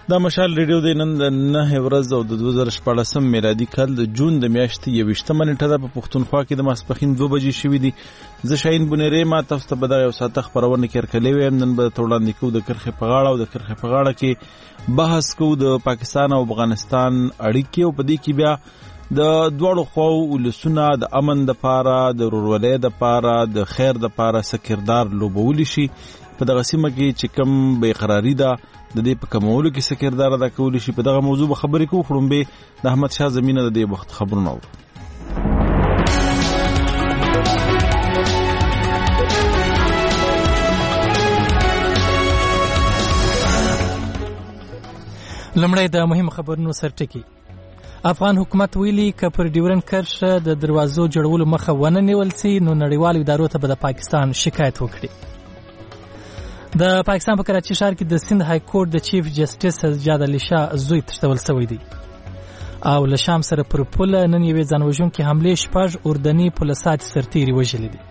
دا مشال ریډیو د نن د 9 ورځ او د 2014 میلادي کال د جون د میاشتې 21 نیټه ده. په پښتونخوا کې د ماسپښین 2 بجې شوې دي. زه شاهین بونیری ما تاسو ته به دغه یو ساعته خپرونه کې ورکړې ویم. نن به وړاندې کوو د کرښې په غاړه او د کرښې په غاړه کې بحث کوو د پاکستان او افغانستان اړیکې، او په دې کې بیا د دواړو خواو ولسونه د امن دپاره، د ورورولۍ دپاره، د خیر دپاره څه کردار لوبولی شي. په دغه سیمه کې چې کوم بېقراري ده د دې په کمولو کې څه کردار ادا کولی شي، په دغه موضوع به خبرې کوو. خړومبې د احمد شاه زمینه د دې وخت خبرونه اورو. لمړی د مهم خبرونو سرټکی. افغان حکومت ویلي که پر ډیورن کرښه د دروازو جوړولو مخه ونه نیول سي نو نړیوالو ادارو ته به د پاکستان شکایت وکړي. د پاکستان په کراچي ښار کې د سند های کورټ د چیف جسټس سجاد علي شاه زوی تښتول شوی دی، او له شام سره پر پوله نن یوې ځانوژونکې حملې 6 اردني پولسات سرتیري وژلي دي.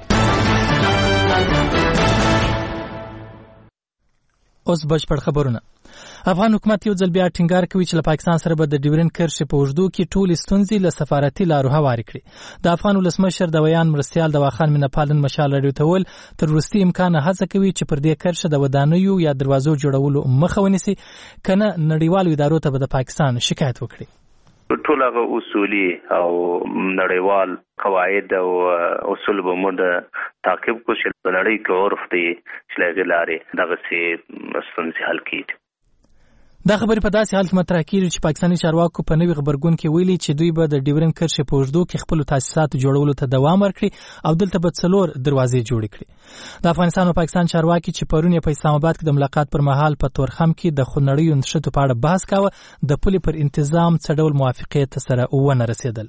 اوس بشپړ خبرونه. افغان حکومت یو ځل بیا ټینګار کوي چې له پاکستان سره به د ډیورن کرښې په اوږدو کې ټولې ستونزې له سفارتي لارو هوارې کړي. د افغان ولسمشر د ویان مرستیال دواخان مینهپال نن مشال راډیو ته وویل تر وروستي امکانه هڅه کوي چې پر دې کرښه د ودانیو یا دروازو جوړولو مخه ونیسي، که نه نړیوالو ادارو ته به د پاکستان شکایت وکړي. ټول هغه اصولي او نړیوال قواعد او اصول به موږ تعقیب کوو چې په نړۍ کې عرف دی چې له هغې لارې دغسې ستونزې حل کېږي. دا خبرې په داسې حال کې مطرح کېږي چې پاکستاني چارواکو په نوي غبرګون کې ویلي چې دوی به د ډیورن کرښې په اوږدو کې خپلو تاسیساتو جوړولو ته دوام ورکړي او دلته به 4 دروازې جوړې کړي. د افغانستان او پاکستان چارواکي چې پرون یې په اسلام آباد کې د ملاقات پر مهال په تورخم کې د خونړیو نښتو په اړه بحث کاوه، د پولې پر انتظام څه ډول موافقې ته سره ونه رسېدل.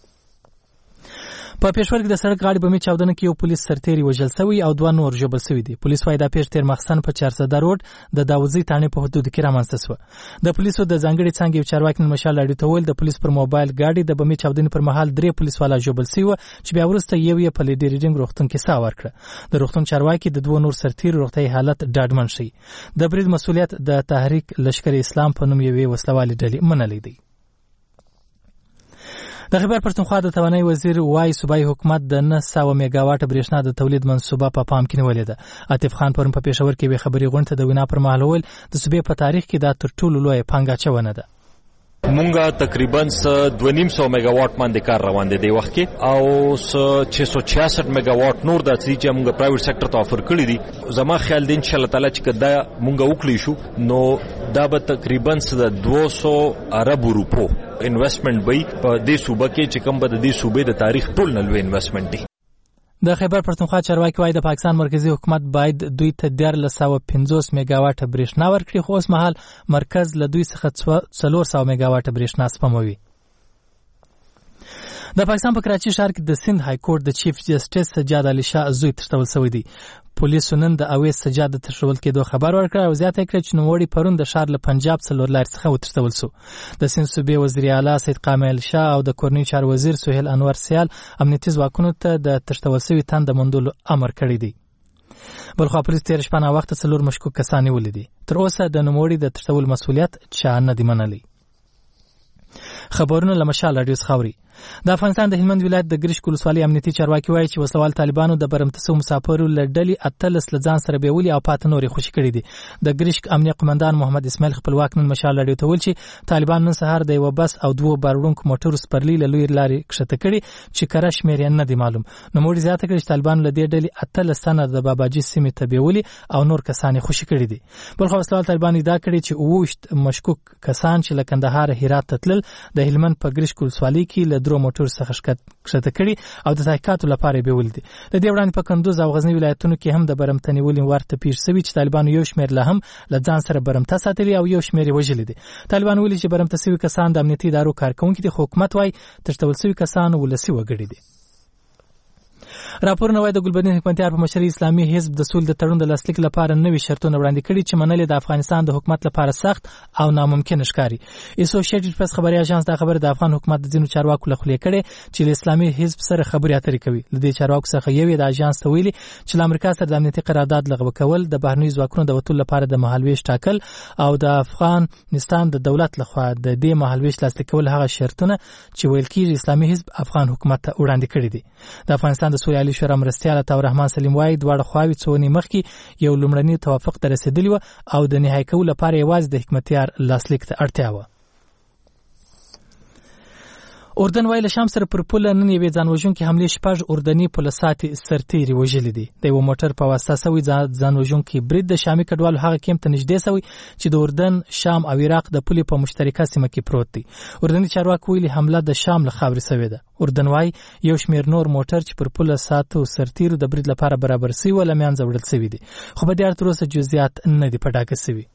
په پېښور کې د سړک غاړې بمي چاودنه کې یو پولیس سرتیری وژل شوی او 2 نور ژوبل شوي دي. پولیس وايي دا پیښه تیر مخسن په 400 روډ د داوودزي تاڼې په حدود کې رامنځته شوه. د پولیسو د ځانګړي څانګې یو چارواکي نن مشال راډیو ته وویل د پولیس پر موبایل ګاډي د بمي چاودنې پر مهال 3 پولیس والا ژوبل شوي وو چې بیا وروسته یو یې په لیډي ریډینګ روغتون کې ساه ورکړه. د روغتون چارواکي د 2 نور سرتیرو روغتیايي حالت ډاډمن شي. د برید مسؤلیت د تحریک لشکر اسلام په نوم یوې وسلوالې ډلې منلې دی. د خیبر پښتونخوا د توانایي وزیر وايي صوبایي حکومت د 900 میگاواټ برېښنا د تولید منصوبه په پام کې نیولې ده. عاطف خان پرون په پېښور کې وی خبري غونډه د وینا پر مهال وویل د صوبې په تاریخ کې دا تر ټولو لوی پانګاچونه ده. مونږه تقریبا 250 میگاواټ باندې کار روان دي د وخت کې، او 666 میگاواټ نور د چې مونږه پرایویټ سېکټر ته افر کړی دي. زما خیال دی ان شاء الله تعالی چې دا مونږه وکړی شو نو دا به تقریبا 200 ارب روپو انویسټمنٹ وي په دې صوبه کې چې کوم به د دې صوبې د تاریخ ټول نه لوی انویسټمنٹ دی. د خیبر پښتونخوا چارواکي وايي د پاکستان مرکزی حکومت باید دوی ته 1350 میگاواټ برېښنا ورکړي، خو اوس مهال مرکز له دوی څخه 400 میگاواټ برېښنا سپموي. د پاکستان په کراچي ښار کې د سند های کورټ د چیف جسټس سجاد علي شاه زوی تښتول شوی دی. پولیسو نن د اویس سجاد د تښتول کېدو خبر ورکړ او زیاته کړه چې نوموړی پرون د ښار له پنجاب څلور لارې څخه وتښتول شو. د سند صوبې وزیر اعلی سید قامل شاه او د کورنۍ چارو وزیر سهیل انور سیال امنیتي ځواکونو ته د تښتول شوي تن د موندلو امر کړی دی. بلخوا پولیس تېره شپه ناوخته 4 مشکوک کسان نیولي دي. تر اوسه د نوموړي د تښتولو مسؤلیت چا نه دی منلی. خبرونه له مشال راډیو څخه اوري. د افغانستان د هلمند ولایت د ګرشک ولسوالۍ امنیتي چارواکي وایي چې وسلوال طالبانو د برمته شوو مسافرو له ډلې 18 له ځان سره بیولي او پاته نورې خوشي کړي دي. د ګرشک امنیه قمندان محمد اسماعیل خپلواک نن مشال راډیو ته ویل چې طالبان نن سهار د یو بس او 2 باروړونکو موټرو سپرلي له لوی لارې کښته کړي چې کره شمېر یې نه دی معلوم. نوموړي زیاته کړي چې طالبان له دې ډلې 18 تنه د باباجي سیمې ته بیولي او نور کسان یې خوشي کړي دي. بلخوا وسلوال طالبان ادعا کړې چې 28 مشکوک کسان چې له کندهار هرات ته تلل د هلمند په ګرشک ولسوالۍ کې له 2 موټرو څخه کښته کړي او د تحقیقاتو لپاره بیول دي. د دې وړاندې په کندوز او غزنی ولایتونو کې هم د برمته نیولې ورته پیښ شوي چې طالبانو یو شمېر له هم له ځان سره برمته ساتلي او یو شمېر یې وژلي دي. طالبان ویلي چې برمته شوي کسان د امنیتي ادارو کارکوونکي دي، خو حکومت وایي تښتول شوي کسان ولسي وګړي دي. راپورونه وايي د ګلبدین حکمتیار په مشرۍ اسلامي حزب د سولې د تړون د لاسلیک لپاره نوي شرطونه وړاندې کړي چې منل د افغانستان د حکومت لپاره سخت او ناممکن ښکاري. اسوسییټډ پریس خبري اژانس دا خبر د افغان حکومت د ځینو چارواکو له خولې کړي چې د اسلامي حزب سره خبرې اترې کوي. له دې چارواکو څخه یو د اژانس ته ویلي چې د امریکا سره د امنیتي قرارداد لغوه کول، د بهرنیو ځواکونو د وټول لپاره د مهالويش ټاکل او د افغانستان د دولت لخوا د دې مهالويش لاسلیک کول هغه شرطونه چې ویل کېږي اسلامي حزب افغان حکومت ته وړاندې کړي دي. د افغانستان د سولې عالی شورا مرستیال عطا الرحمن سلیم وايي دواړه خواوې څو ورځې مخکې یو لومړني توافق ته رسیدلی و او د نهایی کولو لپاره یوازې د حکمتیار لاسلیک ته اړتیا و. اردن وايي له شام سره پر پوله نن یوې ځانوژونکې حملې 6 اردني پولیساتي سرتیري وژلي دي. د یو موټر په واسطه سوی ځانوژونکي برید د شامي کډوالو هغه کیمپ ته نږدې سوی چې د اردن، شام او عراق د پولې په مشترکه سیمه کې پروت دی. اردني چارواکي ویلي حمله د شام له خاورې سوې ده. اردن وايي یو شمېر نور موټر چې پر پوله ساتو سرتیرو د برید لپاره برابر سوي ول میانځ وړل سوي دي، خو په دې اړه تر اوسه جزئیات نه دي په ډاګه سوي.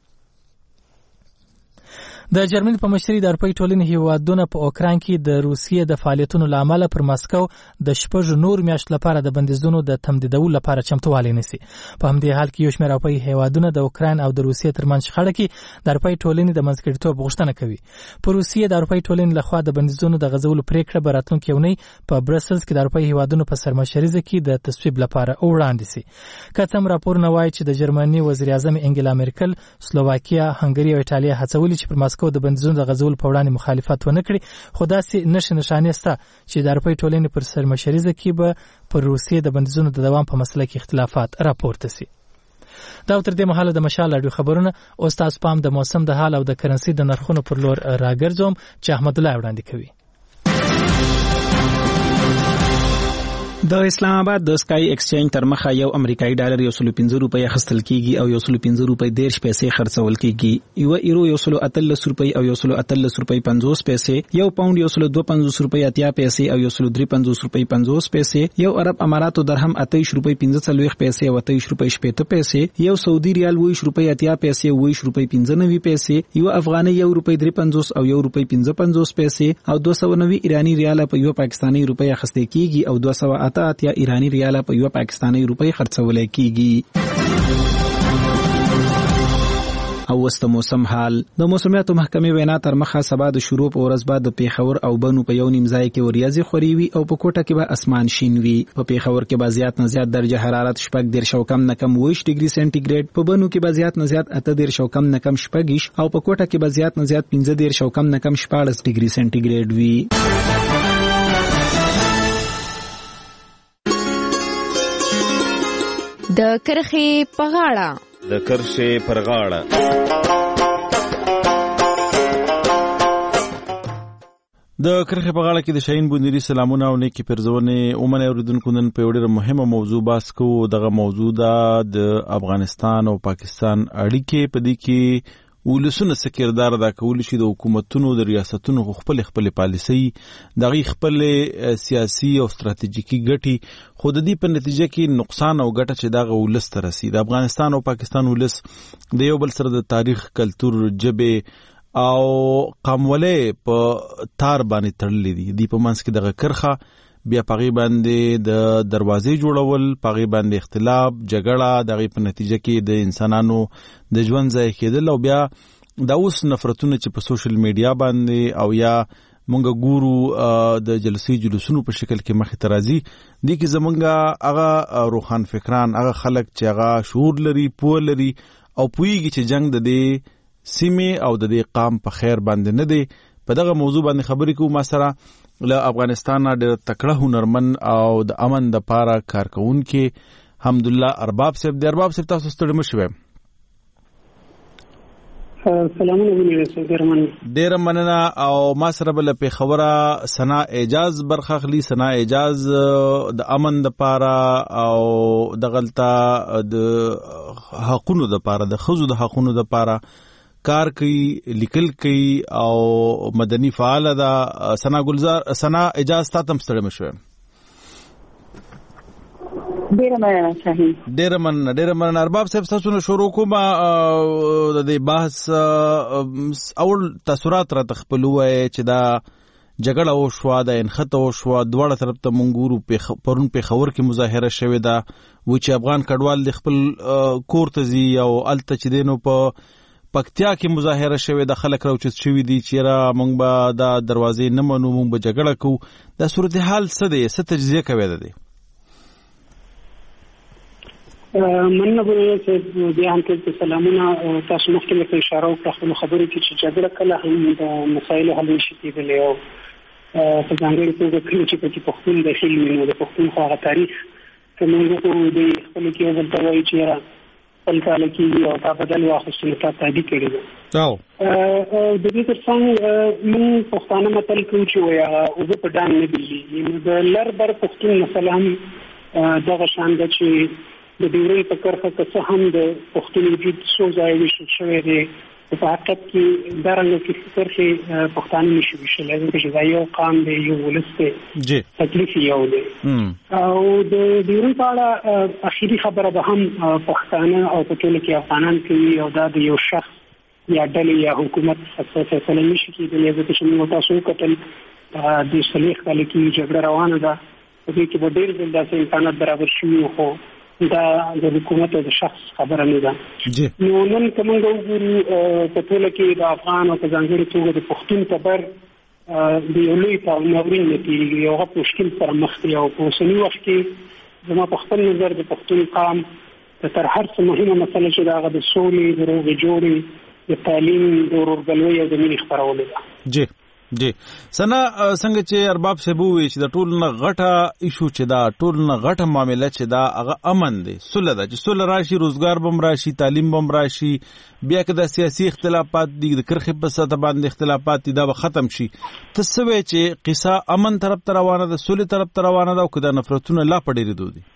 د جرمني په مشرۍ د اروپایي ټولنې هیوادونه په اوکراین کې د روسیې د فعالیتونو له امله پر مسکو د 6 نور میاشتو لپاره د بندیزونو د تمدیدولو لپاره چمتووالی نیسي. په همدې حال کې یو شمېر اروپایي هیوادونه د اوکراین او د روسیې ترمنځ شخړه کې د اروپایي ټولنې د منځګړیتوب غوښتنه کوي. په روسیې د اروپایي ټولنې لخوا د بندیزونو د غځولو پریکړه به راتلونکي اونۍ په برسلز کې د اروپایي هیوادونو په سرمشریزه کې د تصویب لپاره وړاندې سي. که څه هم راپورونه وايي چې د جرمني وزیر اعظم انګلا مرکل، سلوواکیا، هنګري او ایټالیا هڅولي چې پر مسکو د بندیزونو د غځولو په وړاندې مخالفت ونه کړي، خو داسې نښانې شته چې د اروپایي ټولنې پر سرمشریزه کې به پر روسیې د بندیزونو د دوام په مسله کې اختلافات راپورته سي. دا تر دې مهاله د مشال اډیو خبرونه. اوس تاسو پام د موسم د حال او د کرنسي د نرخونو پر لور راګرځوم چې احمد الله وړاندې کوي. د اسلام آباد د سکای ایکسچینج تر مخه یو امریکایي ډالر 115 روپۍ اخیستل کیږي او 115 روپۍ 10 پیسې خرڅول کیږي. یو ایرو 113 روپۍ او 113 روپۍ 50 پیسې، یو پاوند 152 روپۍ 80 پیسې او 153 روپۍ 50 پیسې، یو عرب اماراتو درهم 28 روپۍ 45 پیسې او 28 روپۍ 70 پیسې، یو سعودي ریال 20 روپۍ 80 پیسې او 20 روپۍ 95 پیسې، یو افغاني 1 روپۍ 53 او 1 روپۍ 55 پیسې او 290 ایرانی ریال په یو پاکستانی روپۍ اخیستل کیږي او 200 یا ایرانی ریال په یو پاکستانی روپۍ خرڅول کیږي. او وست موسم حال. د موسمیاتو محکمې وینا تر مخه سبا د شروع په ورځ بعد د پیښور او بنو په یو نیم ځای کې وریځي خوري وي او په کوټه کې به اسمان شین وي. په پیښور کې به زیات نه زیات درجه حرارت 10 او کم نه کم 20 ډیګري سنټیګریډ، په بنو کې به زیات نه زیات 8 او کم نه کم 6 او په کوټه کې به زیات نه زیات 15 او کم نه کم 14 ډیګري سنټیګریډ وي. د کرخې په غاړه. د کرخې پر غاړه. د کرخې په غاړه کې د شاهین بونیری سلامونه او نیکی پرزونه اومنه اوریدونکو نن په ډیره مهمه موضوع باس کوو. دغه موضوع د افغانستان او پاکستان اړیکې، په دې کې ولسونه څه کردار ادا کولی شي، د حکومتونو د ریاستونو خپل پالیسي، دغه خپل سیاسي او ستراتیژیکي ګټي، خو د دې په نتیجه کې نقصان او ګټه چې دغه ولس ته رسي. د افغانستان او پاکستان ولس د یو بل سره د تاریخ، کلتور، ژبه او قومولې په تار باندې تړلې دي. دی په منځ کې دغه کرخه بیا پغی باندې د دروازې جوړول، پغی باندې اختلاف، جګړه، دغه په نتیجه کې د انسانانو د ژوند ځای کېدل او بیا د اوس نفرتونه چې په سوشل میډیا باندې او یا مونږ ګورو د جلسونو په شکل کې مخې ته راځي. دي کې زمونږ هغه روحان فکران، هغه خلک چې هغه شعور لري، پوه لري او پوهیږي چې جنگ د دې سیمې او د دې قام په خیر باندې نه دی. په دغه موضوع باندې خبرې کوو. ما سره له افغانستان ډېر تکړه هنرمن او د امن د پاره کارکونکي حمدالله ارباب صاحب دی. ارباب صاحب تاسو ستړي مشوي؟ سلامونه. ډېر مننه. او ما سره بل په خبره سنا اعجاز برخخلی. سنا اعجاز د امن د پاره او د غلطه د حقونو د پاره، د خزو د حقونو د پاره کار کوي، لیکل کوي او مدني فعال ده. سنا اجازه تاسو ستړي مشوي؟ ډیر مننه شاهین. ډیر مننه ارباب صاحب. تاسو نو شروع کوم د دې بحث اول تاثرات را تخپلوي چې دا جګړه وشوه د انخته وشوه دواړه طرف ته مونږ پرون پیښور کې مظاهره شوې ده و چې افغان کډوال د خپل کور ته ځي او الته چې دینو په پکتیا کې مظاهره شوې ده خلک راوچت شوي دي چې را مونږ به دا دروازې نه منو مونږ به جګړه کوو دا صورتحال څه دی څه تجزیه کوي ده دی مننه به چې بیا هم ته سلامونه تاسو مخکې له اشاره وکړه خپل خبرې کې چې جګړه کله هم د مسایلو حل نشي کېدلی او په ځانګړې توګه کله چې پکې پښتون داخل وي نو د پښتون خو هغه تاریخ که موږ د خپل کې یو بل ته وایي چې خپل کال کې او تا بدل واخیستو نو تا تعدي کړي ده د دې تر څنګ موږ پښتانه متل کوو چې وایي اوبه په ډانګ نه بېلېږي نو د لر بر پښتون مثلا هم دغه شان ده چې د ډیورنډ په کرښه کې څه هم د پښتون وجود څو ځای ویشل شوی دی په حقیقت کې دا رنګ کې کرښې پښتانه نشي ویشلی ځکه چې دا یو قام دی یو ولس دی تکلیف یو دی او د ډیورنډ په اړه اخري خبره به هم پښتانه او په ټوله کې افغانان کوي او دا د یو شخص یا ډلې یا حکومت فیصله نشي کېدلی ځکه چې موږ تاسو وکتل د 40 کال کې جګړه روانه ده په دې کې به ډېر ځل داسې امکانات برابر شوي خو دا د حکومت او د شخص خبره نه ده نو نن کومه وګورو په ټوله کې د افغان او په ځانګړي توګه د پښتون تبر د یو لوی ناورین نتیجه یو غټ مشکل سره مخ دی او په اوسني وخت کې زما په خپل نظر د پښتون قام تر هر څه مهمه مسله چې دا د سولې د روغې جوړې د تعلیم د ورورګلوۍ او د مینې خپرول ده جی سنا څنګه چې ارباب صاحب وی چې د ټول نه غټه ایشو چې دا ټول نه غټه معاملې چې دا هغه امن دی سوله ده چې سوله راشي روزګار بم راشي تعلیم بم راشي بیا که د سیاسي اختلافات دي د کرخې په سطح باندې اختلافات دي دا به ختم شي تسوي چې قصه امن طرف ته روانه ده سوله طرف ته روانه ده او که د نفرتونو لا پډېری دي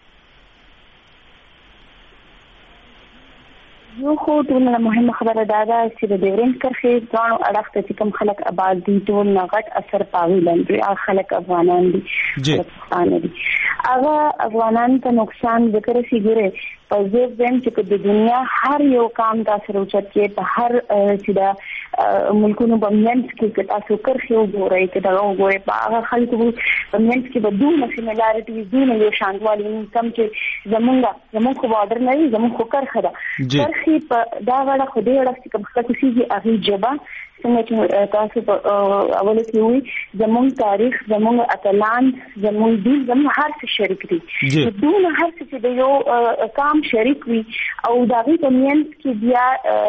یو خو ټول مهمه خبره دا ده چې د ډیورنډ کرښې ځوانو اړخ ته کوم خلک آباد دي ټول نه غټ اثر پاوي لاندې خلک افغانان دي پاکستان دي هغه افغانان ته نقصان ذکر شي ګره په ځین چې د دنیا هر یو کام تاسو روچت کې په هر چې دا ملکونو بمنس کې تاسو کرښې وګورئ چې دا وګورئ په هغه خلکو بمنس کې بدون سیملارټي دونه یو شانتوالي کم چې زمونږ خو بارډر نه وي زمونږ خو کرښه ده په دا وړه خو دې وړه چې کوم څه کیږي هغه جبا څنګه چې تاسو په اول کې وي زموږ تاریخ زموږ اتلان زموږ دین زموږ هر څه شریک دي دونه هر څه چې د یو کام شریک وي او دا غي په مینس کې بیا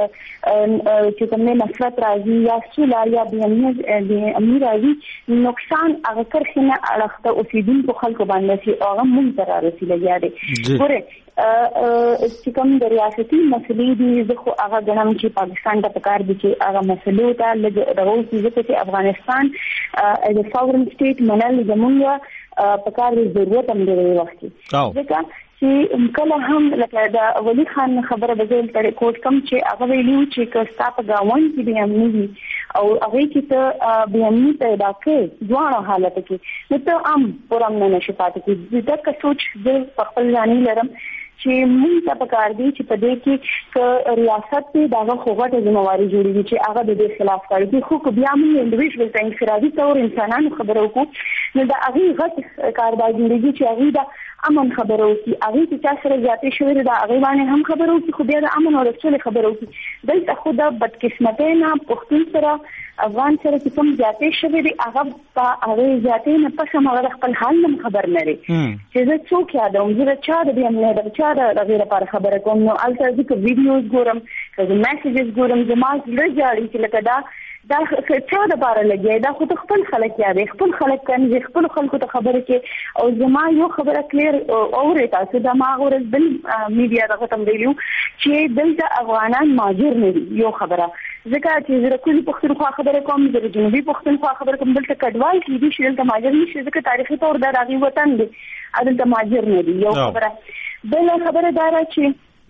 چې کوم نفرت راځي یا سولا یا د امیر راځي نقصان هغه کرخنه اړخته اوسیدونکو خلکو باندې چې هغه مونږ ته راځي لګیا دي ګوره چې کوم د ریاستي مسلې دي زه خو هغه غنم چې پاکستان ته پکار دي چې هغه مسلې ته لږ راوځي چې افغانستان از ا ساورن سټیټ منل زمونږ پکار د ضرورت هم دی وخت ځکه چې کله هم لکه دا ولی خان خبره بزول تر کوټ کم چې هغه ویلو چې کستا په گاون کې به امني او هغه کې ته به امني پیدا کې ځوان حالت کې نو ته پرم نه نشي پاتې کې دا که سوچ د خپل ځاني لرم چې موږ ته پکار دي چې په دې کې ریاست ته داغه خوغه ذمہواری جوړیږي چې هغه د دې خلاف کوي خو بیا موږ انډیویډوال ته انفرادي تور انسانانو خبرو کو نو دا هغه غټ کاروبار جوړیږي چې هغه دا امن خبرو کی هغه چې چا سره ځاتې شوی دا هغه باندې هم خبرو کی خو بیا د امن او رسول خبرو کی دلته خو دا بدقسمتۍ نه پښتون سره افغان سره چې کوم ځاتې شوی دی هغه ځاتې نه پښه مغه خپل حال نه خبر نه لري چې زه څوک یادوم زه چا د دې نه د چا د غیر لپاره خبره کوم نو الته ځکه ویډیوز ګورم د میسیجز ګورم زما زړه جاړي چې لکه دا چا د بار لګي دا خو خپل خلک یادې خپل خلک کني خپل خلکو ته خبره کې او زما یو خبره کلیر اورې تاسو دا ما اورل بل میډیا دغه تم ویلو چې دلته افغانان ماجر نه دي یو خبره ځکه چې زه کلی پښتونخوا خبره کوم د جنوبي پښتونخوا خبره کوم دلته کډوال کې دي چې دلته ماجر نشي ځکه تاریخي تور دا راغی وطن دی دلته ماجر نه دي یو خبره بل خبره دا چې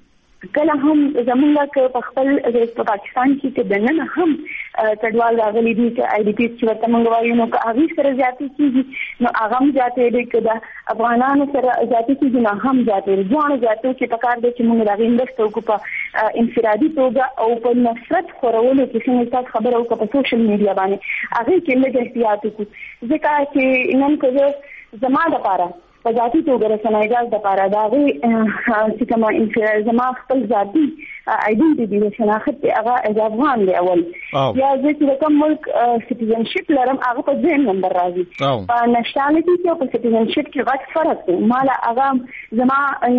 کله هم زمونږ په خپل په پاکستان کې د نن هم کډوال راغلي دي چې آی ډي پی چې ورته موږ وایو نو هغه سره زیاتې کیږي نو هغه هم زیاتې دي چې د افغانانو سره زیاتې کیږي نو هم زیاتې ځوان زیاتې چې په کار دي چې موږ راغلي مرسته وکړو په انفرادي توګه او په نفرت خورولو کې څنګه تاسو خبره وکړه په سوشل میډیا باندې هغه کې لږ احتیاط وکړو ځکه چې نن کوم زما د پاره په ذاتي توګه رسنایګر د پاره دا وی چې کومه انفراد زما خپل ذاتي آیډنټیټي د شناخت هغه از افغان دی اول یا چې کوم ملک سټیزنشپ لرم هغه په ځین نمبر راځي په نشنالټي کې او په سټیزنشپ کې غټ فرق دی مال هغه زما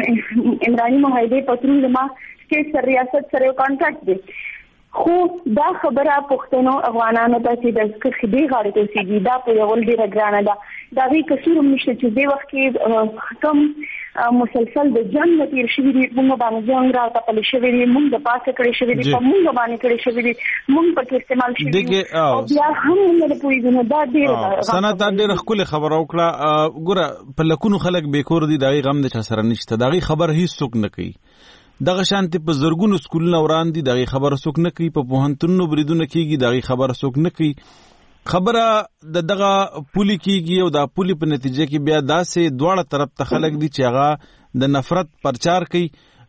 عمراني معاهده پترو زما سټیټ سره ریاست سره کانټراکټ دی خو دا خبره پښتنو افغانانو ته چې د خدي غاړه ته سیږي دا په یو ډیر ګرانه ده دا وی کثیر مشته چې د وخت کې کم مسلسل د جنگ تیر شوی دی موږ باندې جنگ را ته پلی شوی دی موږ د پاسه کړی شوی دی په موږ باندې کړی شوی دی موږ په کې استعمال شوی دی او بیا هم موږ په دې دا ډیر سنت ډیر خپل خبر او کړه ګوره په لکونو خلک بیکور دي دغه غم د چا سره نشته دغه خبر هیڅ څوک نه کوي دغه شانتي په زرګونو سکولونه وړاندې دغه خبره څوک نه کوي په پوهنتونونو بریدونه کیږي دغه خبره څوک نه کوي خبره دغه پولی کیږي او د پولی په نتیجه کې بیا داسې دواړه طرف ته خلک دي چې هغه د نفرت پرچار کوي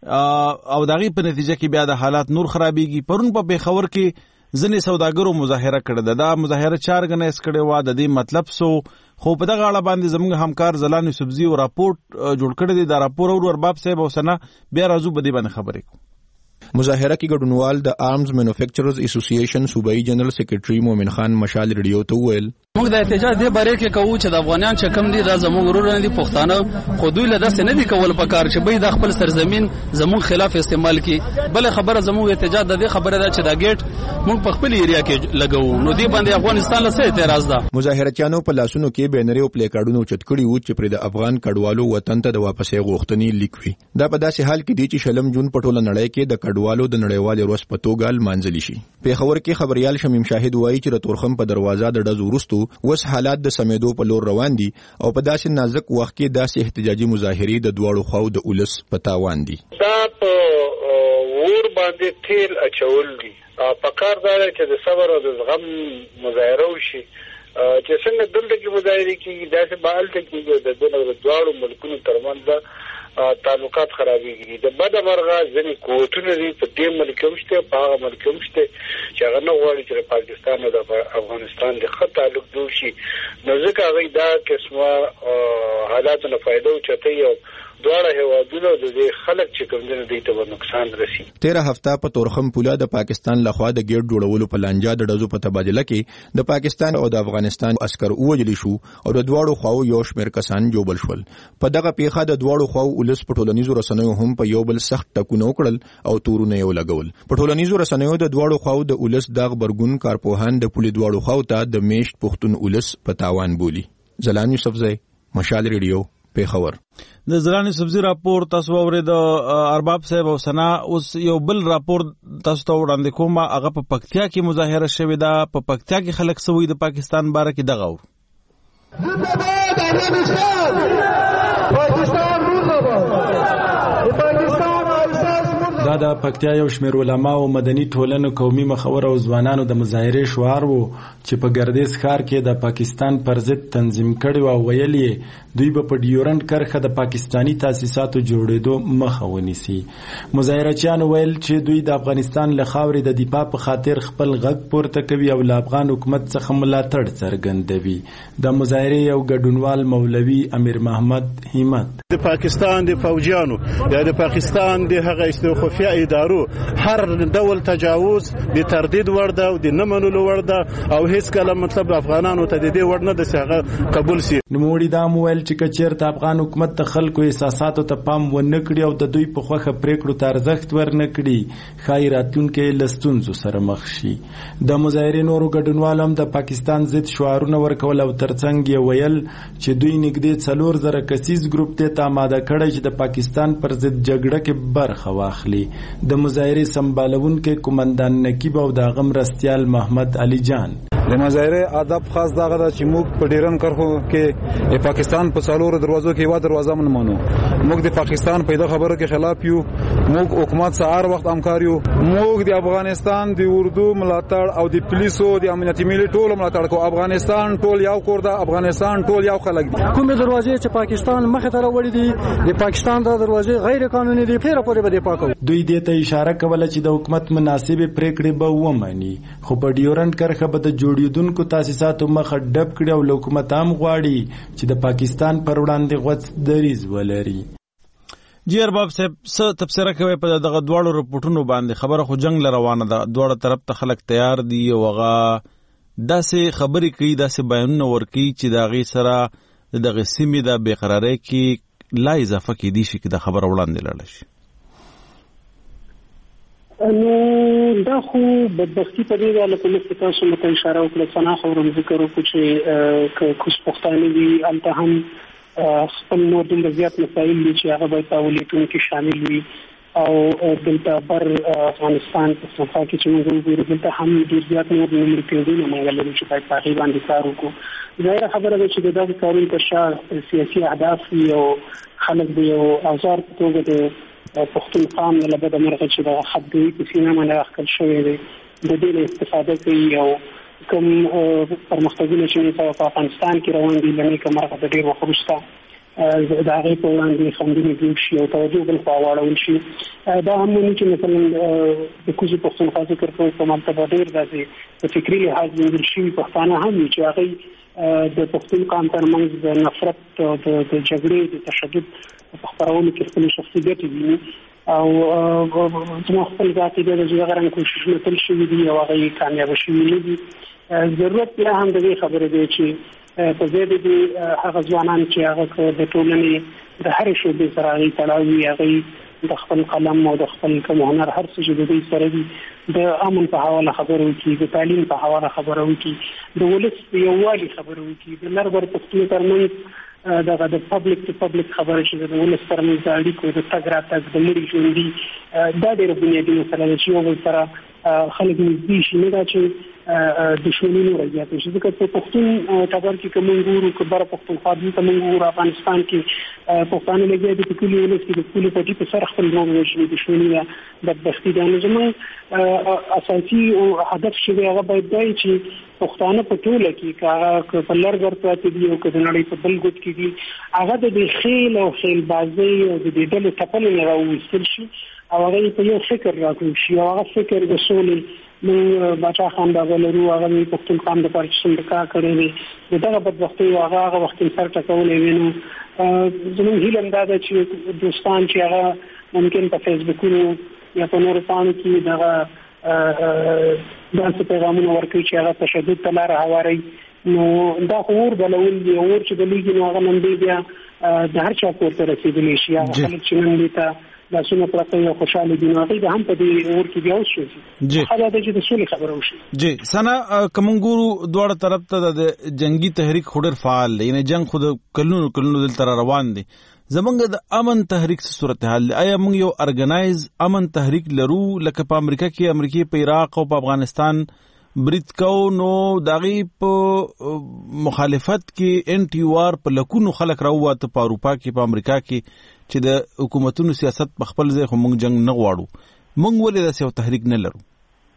او دغه په نتیجه کې بیا د حالات نور خرابېږي پرون په پیښور کې ځنې سوداګرو مظاهره کړې ده مظاهره 4 غنیس کړې و د دې مطلب سو خو په دغه اړه باندې زموږ همکار زلانی سبزی او راپورټ جوړ کړی دی دا راپور اور باب صاحب او سنا بیا راځو بده باندې خبرې کوم مظاهره کې ګډونوال د آرمز مینوفیکچررز اسوسییشن صوبایي جنرال سیکریټري مومن خان مشال ریډیو ته وویل موږ د احتجاج دی باره کې کوو چې د افغانان چې کم دي دا زموږ ورونه دي پښتانه خو دوی له داسې نه دي کول په کار چې به د خپل سرزمین زموږ خلاف استعمال کړي بل خبره زموږ احتجاج د دې خبره ده چې دا گیټ موږ په خپل ایریا کې لګو نو دی باندې افغانستان له څه اعتراض ده مظاهرچیانو په لاسونو کې بینري او پلیکارډونو چت کړي وو چې پر د افغان کډوالو وطن ته د واپسې غوښتنې لیکوي دا په داسې حال کې دي چې شلم جون په ټوله نړۍ کې د کډوالو د نړیوال روز په توګه لمانځل شي پیښور کې خبريال شمیم شاهد وایي چې د تورخم په دروازه د ډزو وروسته وس حالات د سمیدو په لور روان دي او په داسې نازک وخت کې داسې احتجاجي مظاهرې د دواړو خواو د اولس په تاوان دي دا په ور باندې تیل اچول دي په کار دا چې د صبر او د زغم مظاهره وشي چې څنګه دلته کې مظاهره کیږي داسې بالته کېږي د دواړو ملکونو ترمنځ تعلقات خرابېږي د بده مرغه ځنې قوتونه دي په دې ملک هم شته په هغه ملک هم شته چې هغه نه غواړي چې پاکستان او د افغانستان د ښه تعلق جوړ شي نو ځکه هغوی دا قسمه حالاتو نه فایده اوچتوي او دواړه هیوادونه د دې خلک چې کوم دي دوی ته نقصان رسي 13 هفته په تورخم پوله د پاکستان لخوا د ګیټ جوړولو په لانجه د ډزو په تبادله کې د پاکستان او د افغانستان عسكر ووجل شو او د دواړو خواو یو شمېر کسان جوړل شول په دغه پیښه د دواړو خواو ولس په ټولنیزو رسنیو هم په یو بل سخت ټکونه وکړل او تورونه یې لګول په ټولنیزو رسنیو د دواړو خواو د ولس دغه برګون کارپوهان د پولی دواړو خواو ته د میشت پښتون ولس په تاوان بولی زلانی یوسفزی مشال ریډیو پیښور د زلانی سبزی راپور تاسو اورید ارباب صاحب او سنا اوس یو بل راپور تاسو ته وړاندې کوم هغه په پکتیا کې مظاهره شوې ده په پکتیا کې خلک سوي د پاکستان باره کې دغه دا د پکتیا یو شمېر علما او مدني ټولنو قومي مخور او ځوانانو د مظاهرې شعار وو چې په ګردیز ښار کې د پاکستان پر ضد تنظیم کړي او ویل یې دوی په ډیورنډ کرښه د پاکستانی تاسیساتو جوړېدو مخه ونیسي مظاهرچیانو ویل چې دوی د افغانستان له خاورې د دفاع په خاطر خپل غږ پورته کوي او له افغان حکومت څخه ملاتړ څرګندوي د مظاهرې یو ګډونوال مولوي امیر محمد همت د پاکستان د فوجیانو یا د پاکستان د هغه استخباراتي ادارو هر ډول تجاوز د تردید وړ ده او د نه منلو وړ ده او هیڅ کله مطلب افغانانو ته د دې وړ نه د څنګه قبول شي نوموړي دا مویل چې کچیر ته افغان حکومت د خلکو احساساتو ته پام ونه کړي او د دوی په خوخه پریکړو ته ارزښت ورنه کړي خای راتلونکي لستونزو سره مخ شي د مظاهرې نورو ګډونوالو هم د پاکستان ضد شعارونه ورکول او ترڅنګ یې ویل چې دوی نږدې 4000 کسیز ګروپ ته آماده کړی چې د پاکستان پر ضد جګړه کې برخه واخلي د مظاهرې سمبالونکو کمانډان نقیب او د غم رستیال محمد علي جان د مظاهره ادب خاص دغه چې موږ په ډیرن کرخو کې پاکستان په څلورو دروازو کې یو دروازه من منو. موږ د پاکستان په دغه خبرو کې خلاف یو. موږ حکومت سره هر وخت همکار یو. موږ د افغانستان د اردو ملاتړ او د پولیسو د امنیتي ملي ټول ملاتړ کو. افغانستان ټول یو کور ده، افغانستان ټول یو خلک دي. کومه دروازې چې پاکستان مخه ته راوړي دي د پاکستان د دروازې غیر قانوني دي، پیر پورې به پاکو. دوی دې ته اشاره کوله چې د حکومت مناسبه پریکړې به ومني، خو په ډیورنډ کرښه به د جوړیدونکو تاسیساتو مخه ډب کړي او حکومت هم غواړي چې د پاکستان پر وړاندې غوڅ دریځ ولري. جی ارباب صاحب څه تفسیر کوي په دغه دواړو رپورټونو باندې؟ خبره خو جنگ روانه ده، دواړه طرف ته خلک تیار دي او هغه داسې خبرې کوي، داسې بیانونه ورکوي چې د هغې سره دغه سیمې د بېقرارۍ کې لا اضافه کېدی شي چې د خبره وړاندې لاړه شي. نو دا خو بدبختي په دې ده لکه چې تاسو مته اشاره وکړه، څنګه خبرم ذکر وکړو چې کوم پښتانه دي الته هم خپل نور د زیات مسایل دي چې هغه باید په ولایتونو کې شامل وي او دلته بر افغانستان په صفه کې چې موږ وګورو دلته هم ډیر زیات نور نمبر کېدونه موږ لرو چې باید په هغې باندې کار وکړو. ظاهره خبره ده چې دغه کارونه په شا سیاسي اهداف او خلک د یو اوزار په توګه د پښتون قام له بده مرغه چې د حدوي په سینه باندې راخل شوی دی د دې استفاده کوي او کوم پرمختګونه چې په افغانستان کې روان دي لنی کوم مرغه د ډیر وخت وروسته د هغې په وړاندې خندونه جوړ شي او توجه بل خوا واړول شي. دا هم نه چې مثلا د کوزي پښتونخوا ذکر کوو په مرتبه ډیر داسې په فکري لحاظ نیول شوي پښتانه هم وي چې هغوی د پښتون قام ترمنځ د نفرت او د جګړې د تشدد په خپرولو کې خپل شخصي ګټې ویني او زما خپل ذاتي د دغه رنګ کوششونه تل شوي دي او هغه یې کامیابه شوي نه دي. ضرورت بیا هم د دې خبرې دی چې په ځای د هغه ځوانان چې هغه د ټولنې د هرې شعبې سره هغې تړاو وي، هغوی د خپل قلم او د خپل کوم هنر هر څه چې د دوی سره دي د امن په حواله خبرې وکړي، د تعلیم په حواله خبرې وکړي، د ولس د یووالي خبرې وکړي، د نربر پښتون ترمنځ دغه د پبلک ټو پبلک خبره چې د ولس ترمنځ د اړیکو د تګ راتګ د مړي ژوندي دا ډېره بنیادي مسله ده چې یو بل سره خلک نږدې شي، نه دا چې دښمني نوره زیاته شي. ځکه په پښتون ټبر کې که موږ ګورو که بره پښتونخوا دلته موږ ګورو افغانستان کې پښتانه لګیا دي په کلي ولس کې د خپلې پټي په سر خپل ځان وژني، دښمني ده، بدبختي ده. نو زموږ اساسي هدف چې دی هغه باید دا وي چې پښتانه په ټوله کې که هغه په لرګر پراته دي او که د نړۍ په بل ګوټ کې دي هغه د دې خیل او خیل بازۍ او د دې ډلو ټپلو نه راوویستل شي او هغه په یو فکر راکړل شي او هغه فکر د سولې موږ باچا خان بابا لرو، هغه د پښتون قام دپاره چې څومره کار کړی دی د دغه بدبختیو هغه وخت یې سر ټکولی وي. نو زموږ هیله هم دا ده چې دوستان چې هغه ممکن په فیسبوکونو یا په نورو پاڼو کې دغه داسې پیغامونه ورکوي چې هغه تشدد ته لاره هواروي، نو دا خو اور بلول دي، اور چې بلیږي نو هغه لمبې بیا د هر چا کور ته رسېدلی شي. هغه خلک چې نن دې ته لاسونه پرته یو خوشحاله دي نو هغوی به هم په دې اور کې بیا وسوځي. ښه ده چې د سولې خبره وشي. جی ثنا که موږ ګورو دواړه طرف ته د جنګي تحریک خو ډېر فعال دی، یعنې جنګ خو د کلونو دلته را روان دی. زمونږ د امن تحریک څه صورتحال دی؟ آیا موږ یو ارګنایز امن تحریک لرو لکه په امریکا کې امریکې په عراق او په افغانستان برید کو نو د هغې په مخالفت کې ان ټي وار په لکونو خلک راوواته په اروپا کې په امریکا کې چې د حکومتونو سیاست په خپل ځای خو موږ جنګ نه غواړو، موږ ولې داسې یو تحریک نه لرو؟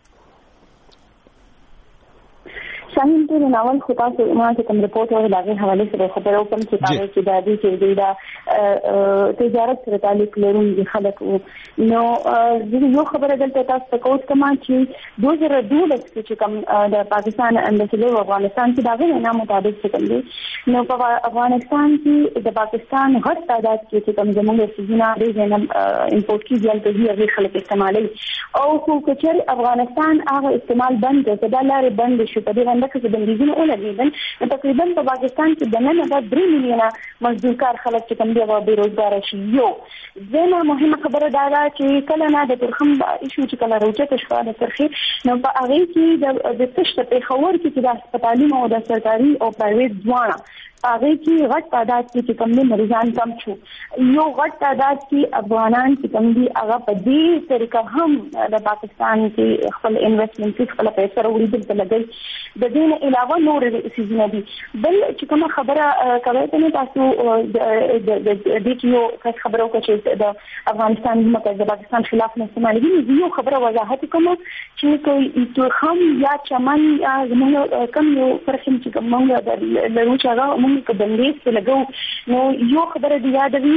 شاهین ټول ناول خو تاسو ما چې کوم رپورټ وایي د هغې حوالې سره خبره وکړم چې تاسو چې د دې چې دوی د تجارت سره تعلق لرونکي خلک وو. نو یو خبره دلته تاسو ته کوم چې 2012 کې چې کوم د پاکستان امبیسي او افغانستان کې دا غوښنه مطابق څه کوي نو په افغانستان کې د پاکستان غټ تعداد کې چې کوم زموږ سيزونه د امپورټ کې ځل ته هغه خلک استعمالي او خو کچر افغانستان هغه استعمال بند کړ دا لارې بند شو په دې باندې چې بندیزونه ولګېدل. تقریبا په پاکستان کې د نن بعد 3 میلیونه مزدور کار خلک چې کوم دی هغه بیروزګار شي. یو ځینې مهمه خبره دا ده چې کله نه د ترخم ایشو چې کله راوچته شوه د ترخی نو په هغې کې د تشت په خور کې چې د هسپتالي او د سرکاري او پرایویټ ځوانه هغه کې غټ تعداد کې کوم مریضان کم شو یو غټ تعداد کې افغانان چې کوم دي هغه په دې طریقه هم د پاکستان کې خپل انویسټمنټ کې خپل پیسې وروړي د لګي د دې علاوه نور سيزونه دي بل چې کوم خبره کوي ته تاسو د دې کې یو خبره وکړه چې د افغانستان د پاکستان خلاف نه استعمالوي یو خبره وضاحت کوم چې کوئی هم یا چمن یا زموږ کم یو پرسم چې موږ د لروچ هغه موږ په بندیز کې لګو نو یو خبره دی یادوي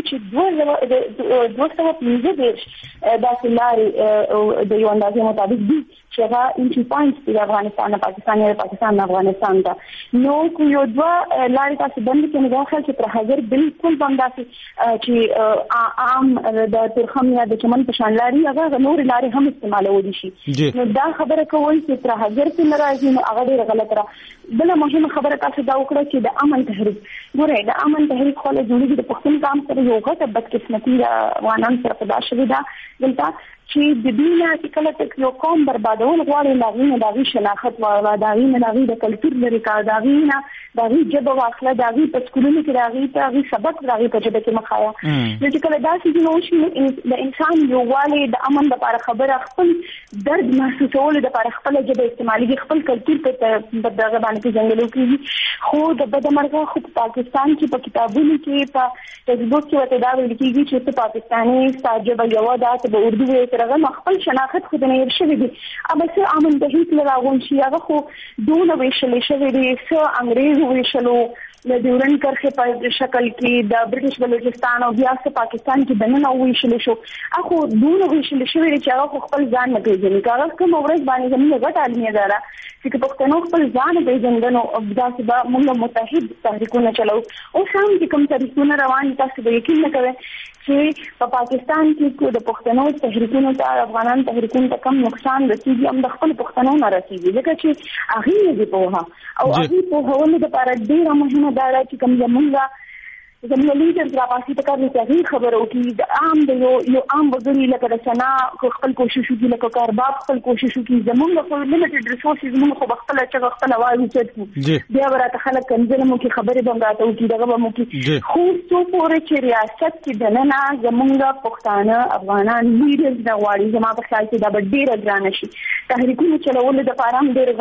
چې 215 د سلاري د یو اندازې مطابق دي چې هغه انټي پوینټس د افغانستان او پاکستان یا پاکستان او افغانستان دا نو کوم دوه لارې تاسو بند کې نه داخل چې پر حاضر بالکل باندې چې عام د ترخم یا د چمن په شان لاري هغه نور لارې هم استعمالول شي نو دا خبره کوي چې پر حاضر کې ناراضي نو هغه ډیره غلطه را بل مهمه خبره تاسو دا وکړه چې د امن تحریک ګوره د امن تحریک خو له جوړیږي د پښتون کام سره یو غټه بدقسمتي وانان سره پیدا شوې ده دلته چې د دې نه کله تک یو قوم بربادول غواړي لاغینه داوی شناخت او داوی داوی د کلچر لري کا داوی نه داوی جبه واخله داوی په سکولونو کې داوی ته سبق داوی په جبه کې مخایا نو چې کله داسې جنو شي د انسان یو والي د امن لپاره خبره خپل درد محسوسول د لپاره خپل جبه استعمالي خپل کلچر په دغه باندې ځنګلو کې خو د بدمرغه خو پاکستان کې په کتابونو کې په فیسبوک کې وته دا ویل کېږي چې په پاکستاني ساجبه یو د اردو رغم خپل شناخت خو د نه شوی دي ابل څه امن د هیڅ لراغون شي هغه خو دونه ویشل شوی دي څه انګريز ویشلو د ډیورن کرښې په شکل کې د برټش بلوچستان او بیا څه پاکستان کې دنه ویشل شو اخو دونه ویشل شوی دي چې هغه خپل ځان نه پیژني هغه کوم ورځ باندې زموږ غټ عالمي اداره چې پښتنو خپل ځان پیژندنو او داسې به موږ متحد تحریکونه چلو او شام چې کوم تحریکونه روان تاسو به یقین نه کوئ چې په پاکستان کې د پښتنو تحریکونو ته افغانان تحریکونو ته کم نقصان رسیدي هم د خپل پښتنو نه رسیدي ځکه چې هغه نه دی په او هغه په هغه د لپاره ډیره مهمه ده چې کوم زموږ لیډر را پاسې په کار کې خبرو کې د عام د یو عام وګړي لکه د سنا خپل کوشش وکړي لکه کارباب خپل کوشش وکړي زموږ خو لیمیټډ ریسورسز موږ خو خپل چې خپل وایو چې بیا ورته خلک کنځل مو کې خبرې به راته وکړي دغه مو کې خو څو پورې چې ریاست کې دننه زموږ پښتانه افغانان لیډرز د غواړي زما په خیال کې دا ډیره ګرانه شي تحریکونه چلول د پارام ډیر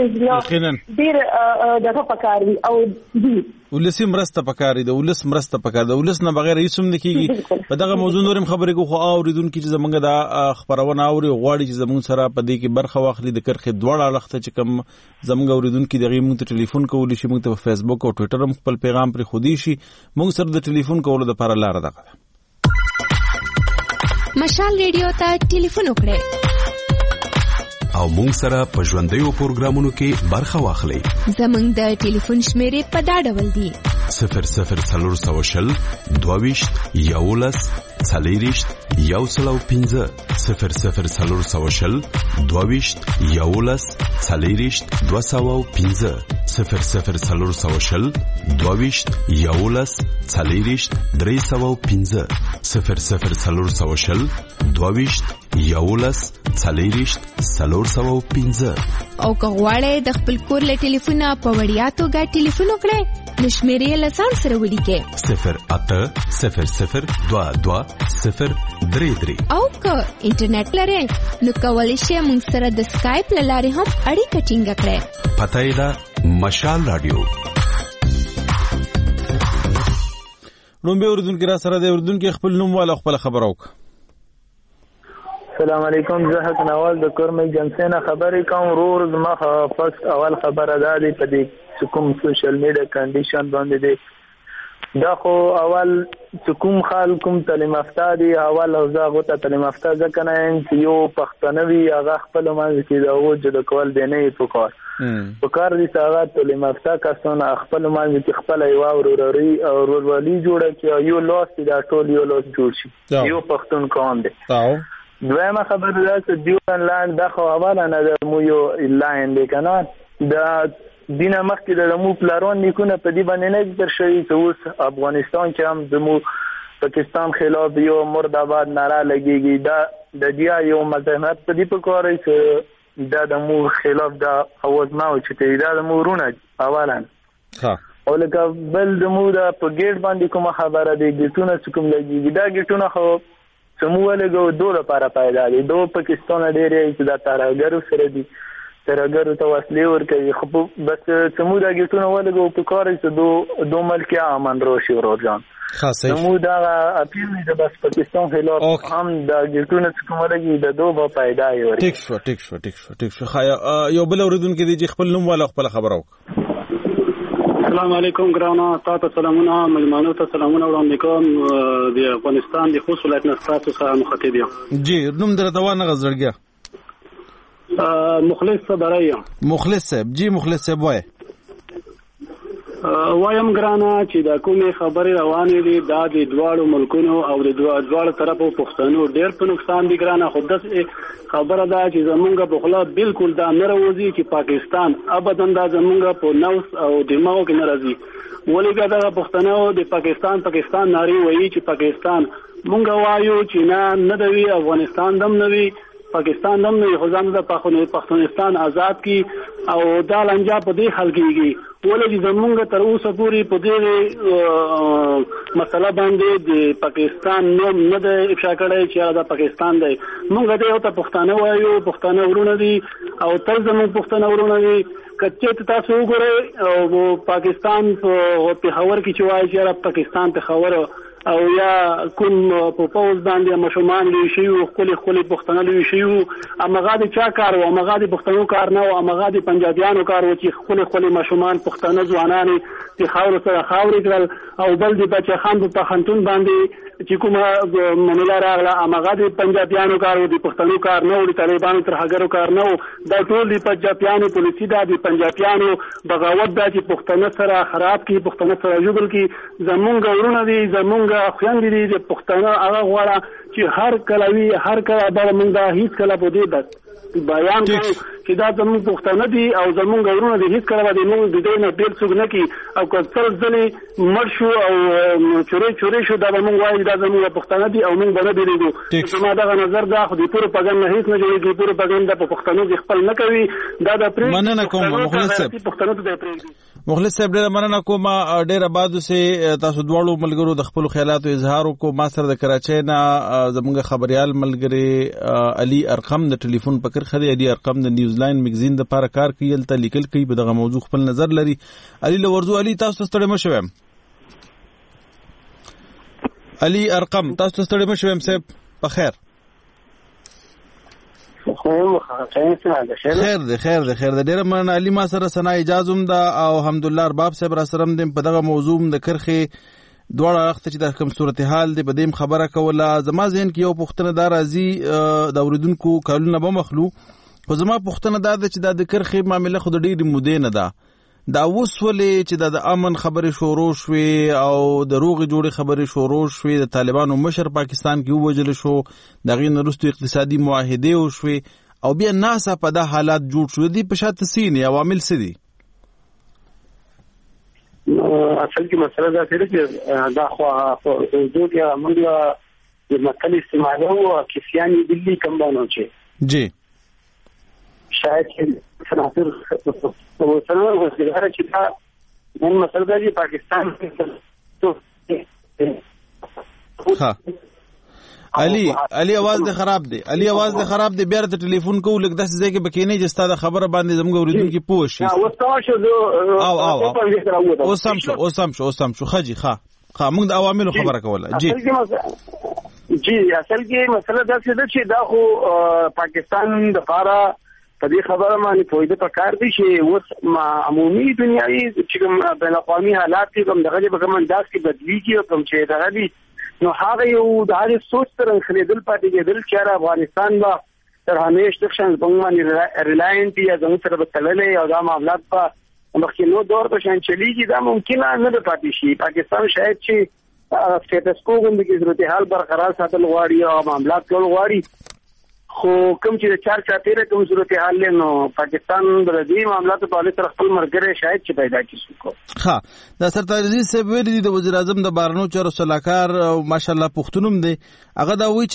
غږ ډیر دغه پکاري او دی ولسی مرسته پکاري د ولس مرسته پکار د ولس نه بغیر هیڅ هم نه کیږي په دغه موضوع نورم خبرې کو خو اوریدونکو چې زمونږ د خبرونه اوري غواړي چې زمونږ سره په دې کې برخه واخلي د کرخې دوړه لخته چې کوم زمونږ اوریدونکو دغه موږ ته ټلیفون کولی شي موږ ته په فیسبوک او ټوئیټر هم خپل پیغام پر خودي شي موږ سره د ټلیفون کولو لپاره لار ده مشال ریډیو ته ټلیفون وکړئ او مونږ سره په ژوندیو پروګرامونو کې برخه واخلئ زمونږ د ټلیفون شمیرې په دا ډول دي 0040 22 11 40 115 0040 22 11 40 215 0040 22 11 40 315 0040 22 11 40 315 او کغواړی د خپل کور له ټلیفونه په وړیا توګه ټلیفون وکړئ نو شمیرې له ځان سره ولیکئ 080022 او که انټرنیټ لرئ نو کولی شئ موږ سره د سکایپ له لارې هم اړیکه ټینګه کړئ پته یې ده مشال رادیو لومبي اوریدونکو را سره د اوریدونکو خپل نوم والا خپل خبر وکړه السلام علیکم زه حق نواز د کورمي جنسینه خبرې کوم ورور زما فرست اول خبره ده د پدې کوم سوشل میډیا کنډیشن باندې دي دا خو اول کوم خلکم تعلیم یافته دي اول او زه غوته تعلیم یافته ځکه نه چې یو پښتنوي هغه خپل منځ کې دا و چې د کول دی نه په کار په کار دي هغه تعلیم یافته کسان خپل منځ کې خپل یو وروري او ورورولي جوړه کې یو لاس دا ټول یو لاس جوړ شي یو پښتون قوم دی دویمه خبره ده چې دیوان لاند دا خو اوله نه د مو یو لاین دی کنه دا دینه مخکې د مو پلارون نیکونه په دی باندې نه ذکر شوی چې اوس افغانستان کې هم د مو پاکستان خلاف یو مرداباد ناره لګیږي دا د دیا یو مذهب په دی په کار چې دا د مو خلاف دا اواز نه او چې دا د مو رونه اولا او لکه بل زموږ د په ګیټ باندې کومه خبره دی ګیټونه چې کوم لګېږي دا ګیټونه خو زموږ ولګو دوه لپاره پیدا دي دوه پاکستان ډېر چې دا ترهګرو سره دي ترهګرو ته وسلې ورکوي خو بس زموږ دا ګیټونه ولګو په کار چې دوه ملک امن روشي ورجان زموږ دا اپیل دی بس پاکستان خلاف هم دا ګیټونه چې کوم لګي د دوه پیدا وي ټیک شو خایا یو بل اوریدونکو دی چې خپل نوم والا خپل خبره وکړه. السلام علیکم ګرانه تاسو سلامونه ملمانو ته سلامونه وړاندې کوم د افغانستان د خوست ولایت نه تاسو سره مخاطب یم. جی نوم درته وانه غزړګیا مخلص صبریا مخلص صاحب. جی مخلص صاحب وایم ګرانه چې دا کومې خبرې روانې دي دا د دواړو ملکونو او د دواړو طرفو پښتنو ډېر په نقصان دي ګرانه خو داسې خبره ده چې زمونږ په خوله بالکل دا نه راوځي چې پاکستان ابدا دا زمونږ په نوس او دماغو کې نه راځي ولې دا پښتنو د پاکستان ناري وایي چې پاکستان مونږ وایو چې نه دوي افغانستان دم نه وي پاکستان دم نه خو ځان د پښتونستان آزاد کی او دا لنجا په دې حل کېږي ولې چې زمونږ تر اوسه پورې په دې مسله باندې د پاکستان نوم نه د افشا کړی چې دا پاکستان دی مونږ دې ته پښتانه وایو پښتانه ورونه دي او تل زموږ پښتانه ورونه دي کچې تاسو وګورئ او پاکستان په پېښور کې چې وایي چې پاکستان پېښور او یا کوم په پوز باندې مشومان لوي شي او خپل پښتنه لوي شي امغه د چا کار او امغه د پښتنو کار نه او امغه د پنجابیانو کار و چې خپل مشومان پښتنه ځوانان د خاور سره خاورې کړل او بل د بچا خان په خنتون باندې چې کومه منلا راغله امغه د پنجابیانو کار او د پښتنو کار نه او د طالبانو ترهګرو کار نه دا ټول د پنجابیانو پولیسي د پنجابیانو بغاوت د پښتنه سره خراب کی پښتنه سره جوړ کی زمونږ ورونه دي زمونږ خويندې دي د پښتنو هغه غواړه چې هر کله به موږ دا هیڅ کله په دې بیان کوو چې دا زموږ پښتانه دي او زموږ ورونه دي هیڅ کله به موږ د دې نه بیل څوک نه کی او کله ځلې مړ شو او چورې شو دا به موږ وایو دا زموږ پښتانه دي او موږ به نه بیلېږو زما دغه نظر دا خو د پروپاګاندا هیڅ نه جوړېږي پروپاګاندا په پښتنو کې خپل نه کوي دا د مننه کوم مخلص صاحب پښتنو ته پرېږدي مخلص صاحب ډېر مننه کوم ډېر آبادو سه تاسو دواړو ملګرو د خپل خیالاتو اظهار کو ما سره د کراچۍ نه زموږ خبريال ملګری علي ارقم د ټلیفون پکر خدي علي ارقم د نیوزیلند میگزین د لپاره کار کوي تل لیکل کوي په دغه موضوع خپل نظر لري علي لورزو علي تاسو ستړي مشوم علي ارقم تاسو ستړي مشوم صاحب په خیر خیر ده ډیر مننه علي ما سره سنا اجازه هم ده او الحمدلله ارباب صاحب را سره دم په دغه موضوع د کرخه دواړه وخت چې د کوم صورتحال دی په دې خبره کوله زما ذهن کې یو پوښتنه دار راځي د اوریدونکو کولونه به مخلو خو زما پوښتنه دا ده چې د کرخه معاملې خود ډېر مودې نه ده دا وسولې چې د امن خبرې شروع شوې او د روغ جوړې خبرې شروع شوې د طالبانو مشر پاکستان کې ووجل شو دغه نرستو اقتصادي معاهده او شوې او بیا ناسا په دا حالات جوړ شو دي په شاته سینې عوامل څه دي اصل کې مسله دا چې دا خو حدود یا موږ د مکل استعمالو او کیفیاني دلی کم باندې چې جی شاید سناتر وسره وسره چې دا نن مسله دا چې پاکستان ها علي आवाज ده خراب دي आवाज ده خراب دي بیا ته ټلیفون کو لګ داسې ځای کې بکینې چې ستاسو خبره باندې زموږ اوریدونکو پوه شي او سم شو خجی ښه موږ د عواملو خبره کوله جی اصل کې مسله دا چې دا خو پاکستان د لپاره په دې خبره باندې فائدې پکار دي چې اوس عمومي دنیاوي چې بین الاقوامي حالات کې کوم دغه به کوم انداز کې بدلی کی او کوم چې دغه دي نو هغه یو د هغه سوچ تر خلیدل پاتې کېدل چې افغانستان با تر همیش د شان باندې ریلاینټ یا زموږ سره بتللې او دا معاملات په مخکینو دور په شان چلیږي دا ممکنه نه ده پاتې شي پاکستان شاید چې سټیټس کو غوندې صورتحال برقرار ساتل غواړي او معاملات ټول غواړي خو کوم چې چار چاپیره کوم صورتحال نو پاکستان د دې معاملاتو په اړه تر خپل مرګره شاید چې پیدا کیږي ها د سرتار عزیز صاحب ویلي د وزیر اعظم د بارنو چارو صلاحکار ماشاءالله پښتونم دی هغه دا وی چې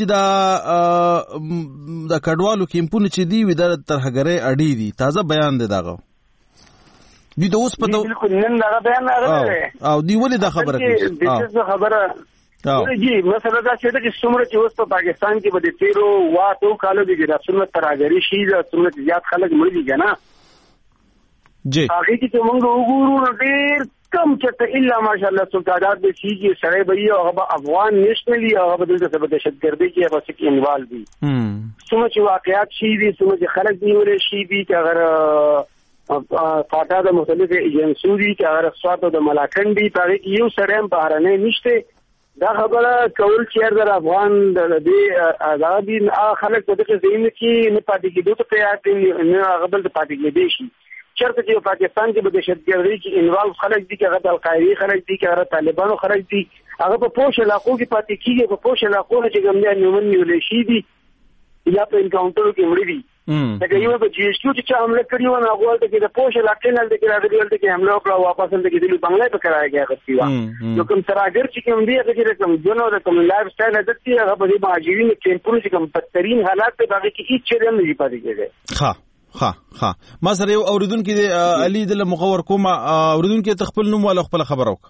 د کډوالو کیمپونه چې دی د ترهګرۍ اړې دي تازه بیان دی داغه دوی د اوس په بالکل نن دا بیان راغلی او دوی ولې دا خبره کوي د خبره جی مثلا دا چې څومره چې اوس په پاکستان کې به د تیرو واتو کالو کې د سنت تراګری شي د سنت زیات خلک مړ دي کنه جی هغه چې موږ وګورو ډېر کم چې الا ماشاءالله سلطنات به شي چې سړی به یو هغه افغان نشنلی هغه به د دهشتګردي کې هغه څه کې انوالو دي څومره چې واقعیات شي دي څومره چې خلک دی ورې شي دي چې اگر فاټا د مختلف ایجنسیو دي چې اگر سواتو د ملاکنډ دي په کې یو سړی بهرنۍ نشته دا خبره کول چې در افغان د دې آزادي خلک په دغه ځین کې نه پاتې کېدو ته تیار دي نه هغه بل پاتې کېدي شي چرته چې پاکستان کې به دهشتګردي کې انوالو خلک دي چې هغه القاعده خلک دي چې هغه طالبانو خلک دي هغه په پوش علاقو کې پاتې کیږي په پوش علاقو چې ګمیا نیومن نیولې شي دي یا په انکاونټر کې مړي دي دا یو په جی ایس ټي چې حمله کړی و نه غواړي چې د پوش علاقې نه د کې د حمله وکړه واپس د دې بنگلای په کرایا کې غوښتي و نو کوم تراګر چې کوم دی هغه چې کوم جنو د کوم لایف سټایل عادت دی هغه په دې مهاجرینو کیمپونو کې کوم بدترین حالات په هغه کې هیڅ چیرې نه دی پاتې کېږي ها ما سره یو اوریدونکو دی علي د مخور کوم اوریدونکو ته خپل نوم ولا خپل خبر وک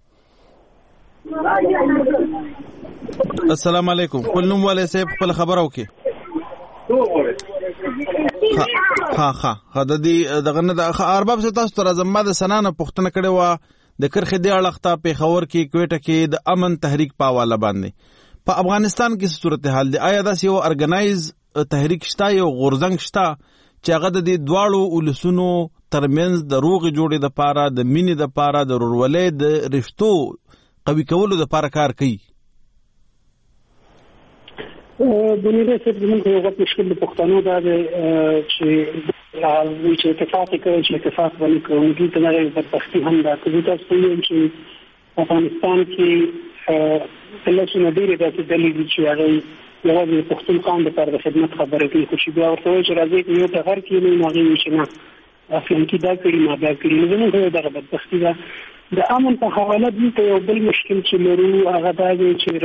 السلام علیکم خپل نوم ولا سه خپل خبر وک ها د دې دغه نه د ارباب څخه تاسو تر زما د سنانه پښتنه کړي و د کرخې دی اړخته په خبر کې کوټه کې د امن تحریک پاواله باندې په افغانستان کې صورتحال دی آیا دا یو ارګنایز تحریک شته یو غورځنګ شته چې هغه د دې دواړو ولسونو ترمنځ د روغ جوړې د پاره د مینې د پاره د رورولې د رشتو قوي کولو د پاره کار کوي بنیده سب زمونږ یو غټ مشکل د پښتنو دا دی چې اتفاق کوي چې اتفاق ونه کوي موږ ته نه بدبختي هم دا کوي تاسو چې افغانستان کې کلهونه ډېرې داسې ډلې دي چې هغه یوازې پښتون قوم لپاره د خدمت خبره کوي خو چې بیا ورته وایي چې راځي یو ټغر کې نه هغه وي چې نه اصلا کې دا کړي ما دا کړي زموږ یو دغه بدبختي ده د امن په حواله دلته یو بل مشکل چې لرو هغه دا دی چې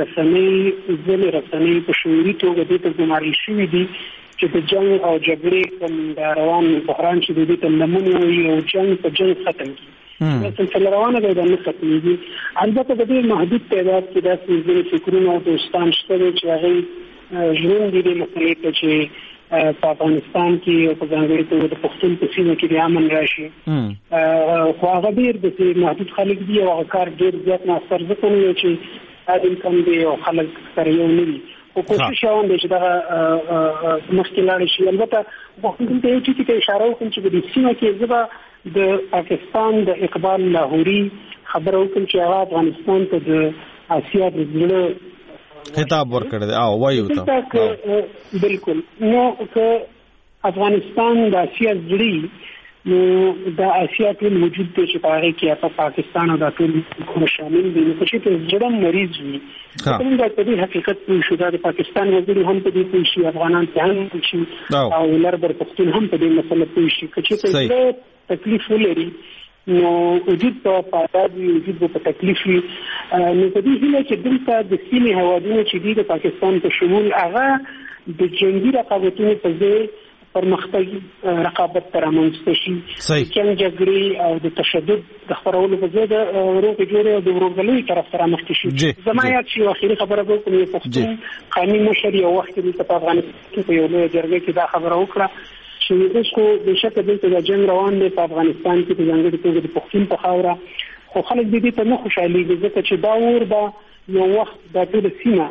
رسنۍ په شعوري توګه دې ته ګمارل شوي دي چې د جنګ او جګړې کوم روان بحران چې دې ته لمنې وي او جنګ په جنګ ختم کړي مثلا روانه ده د نقطې البته د دې محدود تعداد کې داسې ځینې فکرونه او دوستان شته چې هغه ژوند دي مسلې ته چې په افغانستان کې او په ځانګړي توګه د پښتون په سیمه کې د امن راشي خو هغه ډېر د محدود خلک دي او هغه کار ډېر زیات موثر ځکه نه چې دا امکان دی او خلک سره یو نه وي خو کوشش روان دی چې دغه مخکې لاړ شي البته وخت ته یو ټکي ته اشاره وکړم چې د سیمه کې زبا د پاکستان د اقبال لاهوري خبر وکړم چې هغه افغانستان ته د آسیا د زړه خطاب ورکړی دی او وایو ته بالکل نو که افغانستان د آسیا زړه نو د آسیا ټول موجود دی چې په هغه کې په پاکستان او د ټول شامل دي نو چې په زړه مریض وي څنګه په دې حقیقت پوه شو د پاکستان وزیر هم په دې پوه شي افغانان ته هم پوه شي او لربر پښتون هم په دې مسله پوه شي چې څه تکلیف ولري نو وجود په آزاد وجود په تکلیف نو په دې هیله چې دلته د سیمې هوادونو چې د پاکستان په شمول هغه د جنگي رقابتونو په ځای پرمختګ رقابت تر رامنځته شي چې جګړې او د تشدد د خبرولو په ځای د روغ جوړې او د ورورګلوي طرف ته رامخته شي زما یاد شي اخیری خبره به کوم پښتون قانوني مشر یو وخت د افغانستان کې یو لوی جرګه کې دا خبره وکړه چې اوس کو د شکه دلته د جنگ روان دی په افغانستان کې په ځانګړي توګه د پښتون په خاوره خو خلک دې ته نه خوشحالېږي ځکه چې دا اور به یو وخت د ټول سیمه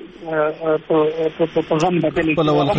په غم بدلې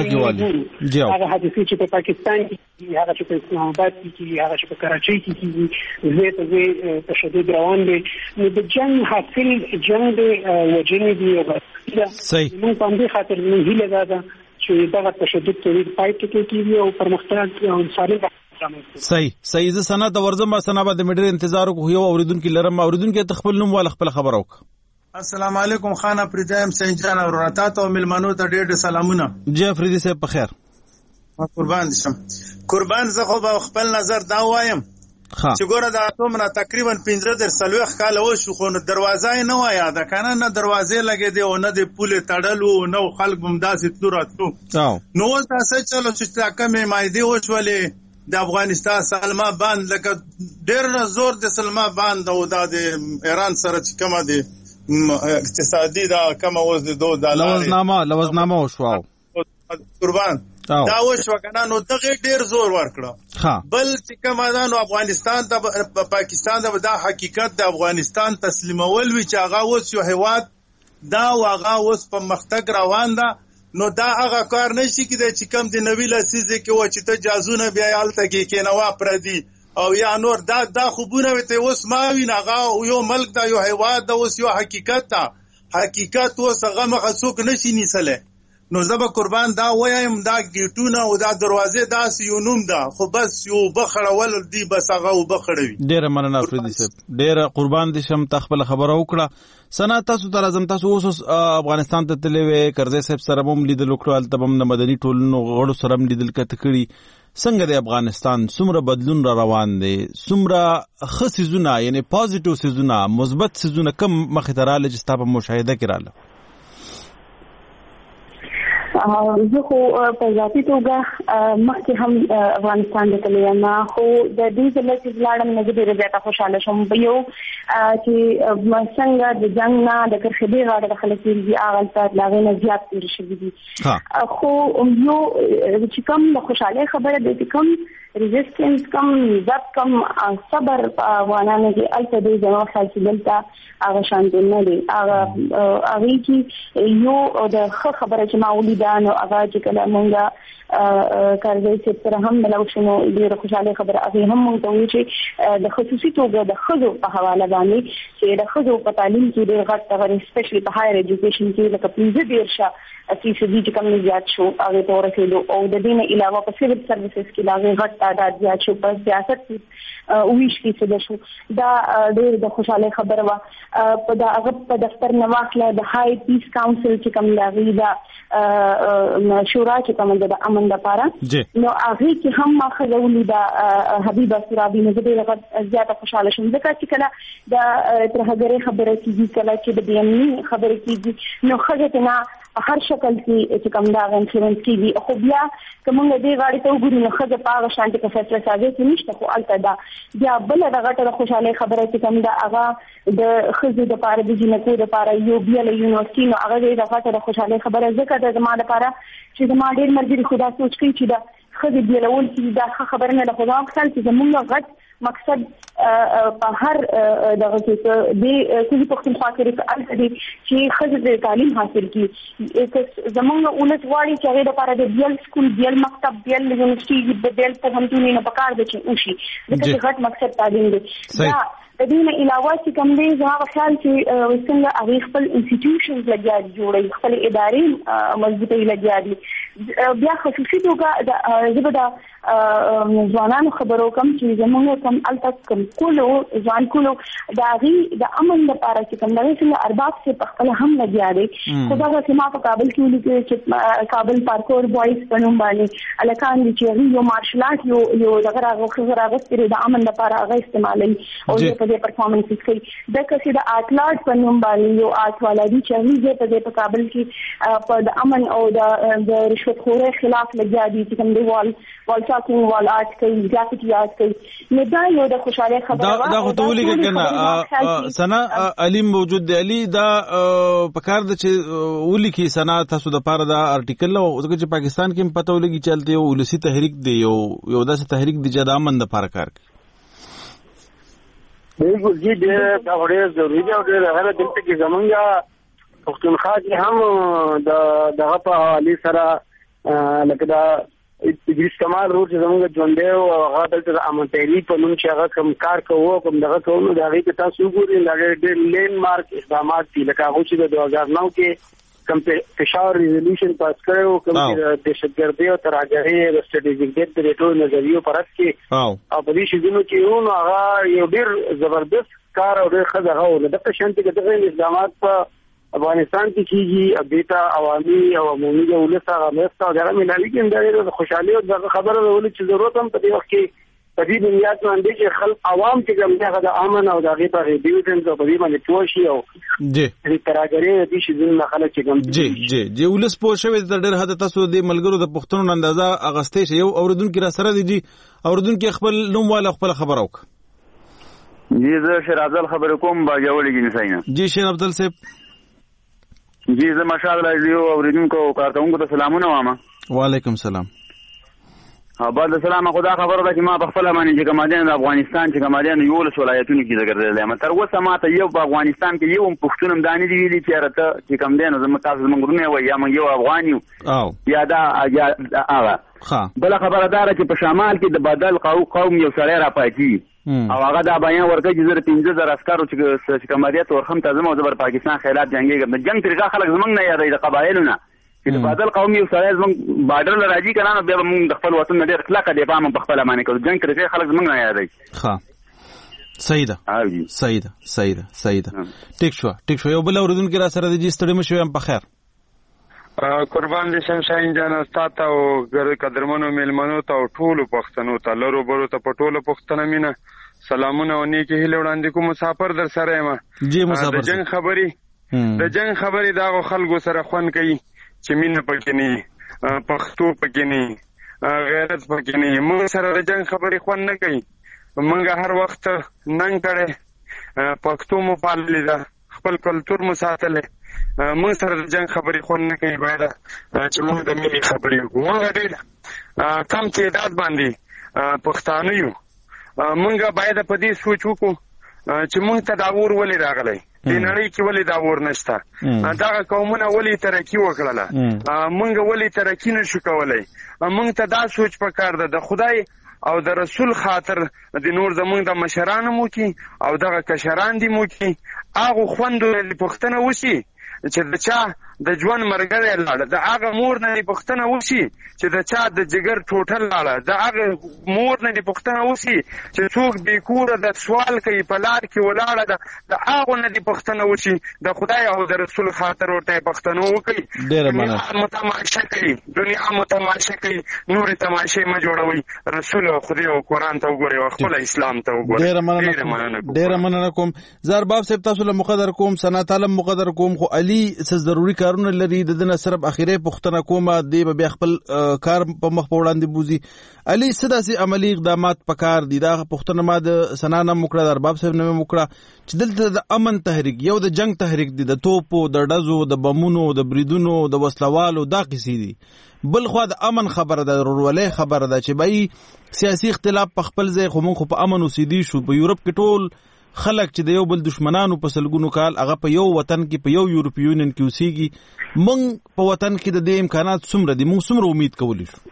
هغه حادثې چې په پاکستان کې هغه چې په اسلام آباد کې هغه چې په کراچۍ کې زه ته تشدد روان دی نو د جنگ حاصل جنگ وجنې دی او موږ په دې خاطر نه هیله ده چې دا تشدد ته پای ټکی کیږي او پرمختګ او انساني صحیح زه سند ورزم سنا به د میډر انتظار کو یو اوریدونکو لرم اوریدونکو ته خپل نوم ول خپل خبر وک السلام علیکم خان افریدی سنجان او راتات او ملمنو ته ډېر سلامونه جی افریدی صاحب په خیر قربان شم قربان زه خو به خپل نظر دا وایم چې ګوره دا اتومره تقریبا 15 کال وشو خو دروازه نه وایا دا کنه نه دروازه لګې دی او نه د پوله تړلو نو خلک بمداسې تلو راتلو نو تاسو چلو چې تاکه مې مایدي وشولې د افغانستان سلما باند لکه ډېر زور د سلما باند او د ایران سره چې کومه دي اقتصادي دا کومه اوس د لوزنامه وشو قربان دا وشو کنه نو دغه ډېر زور ورکړه بل چې کومه دا نو افغانستان ته پاکستان ته دا حقیقت د افغانستان تسلیمول وی چې هغه اوس یو هیواد دا واغه اوس په مختګ روان ده نو دا هغه کار نشي کېدای چې کم د نوی لسیزه کې و چې ته جازونه بیا یالته کې کېنوا پردي او یا نور دا خوبونه وته اوس ما وینغه یو ملک دا یو هیواد دا اوس یو حقیقت ده حقیقت اوس هغه مخصوص نشي نیسله نو زبا قربان دا وایم دا گیټونه او دا دروازه داس یو نوم ده خو بس یو بخړول دی بس هغه وبخړوي ډیر مننه افریدي صاحب ډیر قربان دي شم تخپل خبره وکړه سنا تاسو تر اعظم تاسو اوس افغانستان ته تللی وې کرزی صاحب سره هم لیدل وکړو التبم د مدني ټولنو غړو سره هم لیدل کړي څنګه د افغانستان څومره بدلون را روان دي څومره ښه سيزونه یعنی پوزټیو سيزونه مثبت سيزونه کم مخې ته رااله چې تاسو په مشاهده کې رااله زه خو په ذاتي توګه مخکې هم افغانستان ته تللی یم خو د دې ځل چې لاړم نه ډېره زیاته خوشاله شوم یو چې څنګه د جنګ نه د کرخبې غاړه د خلک دي هغه ته لاغې نه زیات تیر شوي دي خو یو چې کوم د خوشاله خبره ده چې کوم ریزिस्टेंस کم عزت کم صبر افغانانو کې الته د ځنو خلک دلته هغه شان دي نه دي هغه چې یو د خبره چې ما ولیدا نو هغه چې کله مونږه کرزی چې سره هم ملوشنو ډیره خوشاله خبره هغه هم مونږ ته وی چې د خصوصي توګه د خزو په حواله باندې چې د خزو په تعلیم کې ډیر غټ تغیر سپیشلی په هایر ایجوکیشن کې لکه 15% فیصدي چې کوم زیات شو هغه ته ورسېدو او د دې نه علاوه په سیویل سرویسز کې لاغه غټ تعداد زیات شو په سیاست کې 20% شو دا ډیر د خوشاله خبره وا په دا هغه په دفتر نواخله د های پیس کونسل چې کوم لاغي دا شورا چې کوم د امن لپاره نو هغه کې هم ماخذولي دا حبیبه سرابي نه ډیر زیاته خوشاله شوم ځکه چې کله د ترهګری خبره کیږي کله چې د بیاني خبره کیږي نو خځه نه هر شکل کې چې کوم دا انفلوئنس کیږي خو بیا کومه دې غاړي ته وګورئ نو خځه پاغه شانتي په فیصله ساده کې نشته خو الته دا بیا بل د غټه خوشاله خبره چې کوم دا هغه د خځې د پاره د جنکو د پاره یو بیا له یونیورسيټي نو هغه د غټه خوشاله خبره ځکه د زما لپاره چې زما ډېر مرګري خدا سوچ کوي چې دا خځې دی لول چې دا خبره نه ده خدا خپل چې زموږ غټ مقصد په هر دغه کې د کلی پښتونخوا کې راځي چې خځې د تعلیم حاصل کړي زموږ اولس واړي چې هغه لپاره د بیل سکول بیل مکتب بیل یونیورسيټي د بیل په هم کې نه پکار دي چې اوشي دغه غټ مقصد تعلیم دی د دې نه علاوه چې کوم دی زما خیال چې څنګه هغه خپل انسټیټیوشنز لګیا جوړي خپل ادارې مضبوطې لګیا دي بیا خصوصي توګه د زبده ځوانانو خبرو کم چې زموږ کم التک کم کولو ځان کولو د امن لپاره چې کوم دغه څنګه ارباب سے په خپل هم لګیا دي خدا غا سما په کابل کې ولیکي چې کابل پارکور بوایز په نوم باندې الکان دي چې یو مارشل آرټ یو دغه راغستري د امن لپاره هغه استعمالي او د پرفارمنسز کوي د کسي د آټلاټ په نوم باندې یو آرټ والا دي چې هغه په کابل کې په د امن او د رشوت خورۍ خلاف لګیا دي چې کوم دی وال ټاکینګ وال آرټ کوي ګرافیټي آرټ کوي نو دا یو د خوشاله خبره دا خو ته ولي کنه سنا علي موجود دی علي دا پکار د چې ولي کې سنا تاسو د پاره دا ارټیکل او چې پاکستان کې پته ولګي چلته یو ولسی تحریک دی یو داسې تحریک دی چې د امن د پاره کار کوي بالکل جی دا ډېر ضروري دی او ډېر هغه دلته کې زمونږه پښتونخوا کې هم دغه په حواله سره لکه دا ادریس کمال روز زمونږ ژوندې او هغه دلته امن تحریک په نوم چې هغه کوم کار کوو کوم دغه کوو دا هغه ته تاسو ګورئ دا ډېر لین مارک اقدامات دي لکه هغه چې د 2009 کې کوم پېښور ریزولوشن پاس کړو کوم دهشتګردي او ترهګرۍ د سټریټیجیک ډیټ د ریټو نظریو پرد کې او په دې شګونو کې هغه یو ډېر زبردست کار او ډېر ښه هغه د شانتي دغه اقدامات په افغانستان کې کیږي ابيتا عوامي او عمومي ولسه غمسته او دغه ملالي کې د خوشحالي او د خبره ولې چې ضرورت هم په دې وخت کې په دې بنیاد باندې چې خلک عوام چې کوم دغه د امن او د غیبه ډیویډنس او په دې باندې پوښي او جی دې تراګری دې شي ځین خلک چې کوم جی ولس پوښوي د ډېر حد تاسو د ملګرو د پښتنو اندازه اغستې شي یو اوردونکو را سره دي اوردونکو خپل نوم والا خپل خبر اوک جی زه شیرازل خبر کوم باجوړی جنساینه جی شیر عبدل صاحب جی زه مشاغله رادیو اوریدونکو کارکونکو ته سلامونه وایم وعلیکم سلام بعد السلام خدا خبره ده چې ما په خپل باندې چې کومادین د افغانستان چې کومادین یو له ولایتونو کې ذکر ما تر اوسه ما ته یو په افغانستان کې یو پښتون دانی دی ویلي چې راته چې کوم دین زموږ تاسو موږ نه وای یا موږ یو افغانیو یا دا هغه بل خبردار چې په شمال کې د بدل قوم یو سره را پاتې او هغه دا بیان ورکړي چې 15000 عسکرو چې کومادیت ورخم ته زموږ د پاکستان خلاف جنگي د جنگ طریقه خلک زموږ نه یادې د قبایلونو چې د بدل قوم یو سره زموږ بارډر لراځي کنه نو بیا موږ د خپل وطن نه ډېر کلکه دی پام په خپل باندې کوو جنگ طریقه خلک زموږ نه یادې صحیح ده ټیک شو یو بل اوردونکو را سره د جې ستړي مشو هم په خیر قربان دې شم شاهین جان استاد ته او قدرمنو میلمنو ته او ټولو پښتنو ته لرو برو ته په ټولو پښتنه مینه سلامونه او نیکی هیله وړاندې کوم مسافر در سره یم جی مسافر د جنگ خبرې دا خلکو سره خوان کوي چې مینه پکې نه پښتو پکې نه غیرت پکې نه موږ سره د جنگ خبرې خوان نه کوي موږ هر وخت ننګ کړي پښتو مو پاللې ده خپل کلتور مو ساتلې موږ سره د جنگ خبرې خوان نه کوي باید چې موږ د ملي خبرې وکړو موږ ډېر کم تعداد باندې پښتانه یو موږ باید په دې سوچ وکړو چې موږ ته دا اور ولې راغلی د نړۍ کې ولې دا اور نشته دغه قومونه ولې ترقي وکړله موږ ولې ترقي نشو کولی موږ ته دا سوچ پکار ده د خدای او د رسول خاطر د نور زمونږ د مشرانو مو کې او دغه کشران دي مو کې هغه خوندو پوښتنه وشي چې د چا د ژوند مرګره لاړه د هغه مور نه پوښتنه وشي چې د چا د جګر ټوټل لاړه د هغه مور نه پوښتنه وشي چې څوک بې کوره د سوال کوي په لار کې ولاړه ده د هغه نه پوښتنه وشي د خدای او د رسول خاطر ورته پوښتنه وکړي دنیا متماشا کوي دنیا متماشا کوي نور تماشې ما جوړوي رسول او خدای او قرآن ته وګوري او خپل اسلام ته وګوري ډېر مننه کوم زرباب صاحب تاسو له مقدر کوم سنا تعالی مقدر کوم خو علي څه ضروري کارونه لري د دنه صرف اخیری پښتنه کومه دی بیا خپل کار په مخ په وړاندې بوزي علي سداسي عملی اقدامات پکار دي دا پښتنه ما د سنانه مکړه د ارباب صاحب نه مکړه چې دلته د امن تحریک یو د جنگ تحریک دي د توپو د ډزو د بمونو د بریدونو د وسلوالو دا قصې دي بل خو د امن خبره ده ورولې خبره ده چې بای سیاسي اختلاف په خپل ځای خو مونږ په امن اوسېدي شو په یورپ کې ټول خلک چې د یو بل دشمنانو په سلګونو کال هغه په یو وطن کې په یو یورپی یونین کې اوسېږي مونږ په وطن کې د دې امکانات څومره دي مونږ څومره امید کولی شو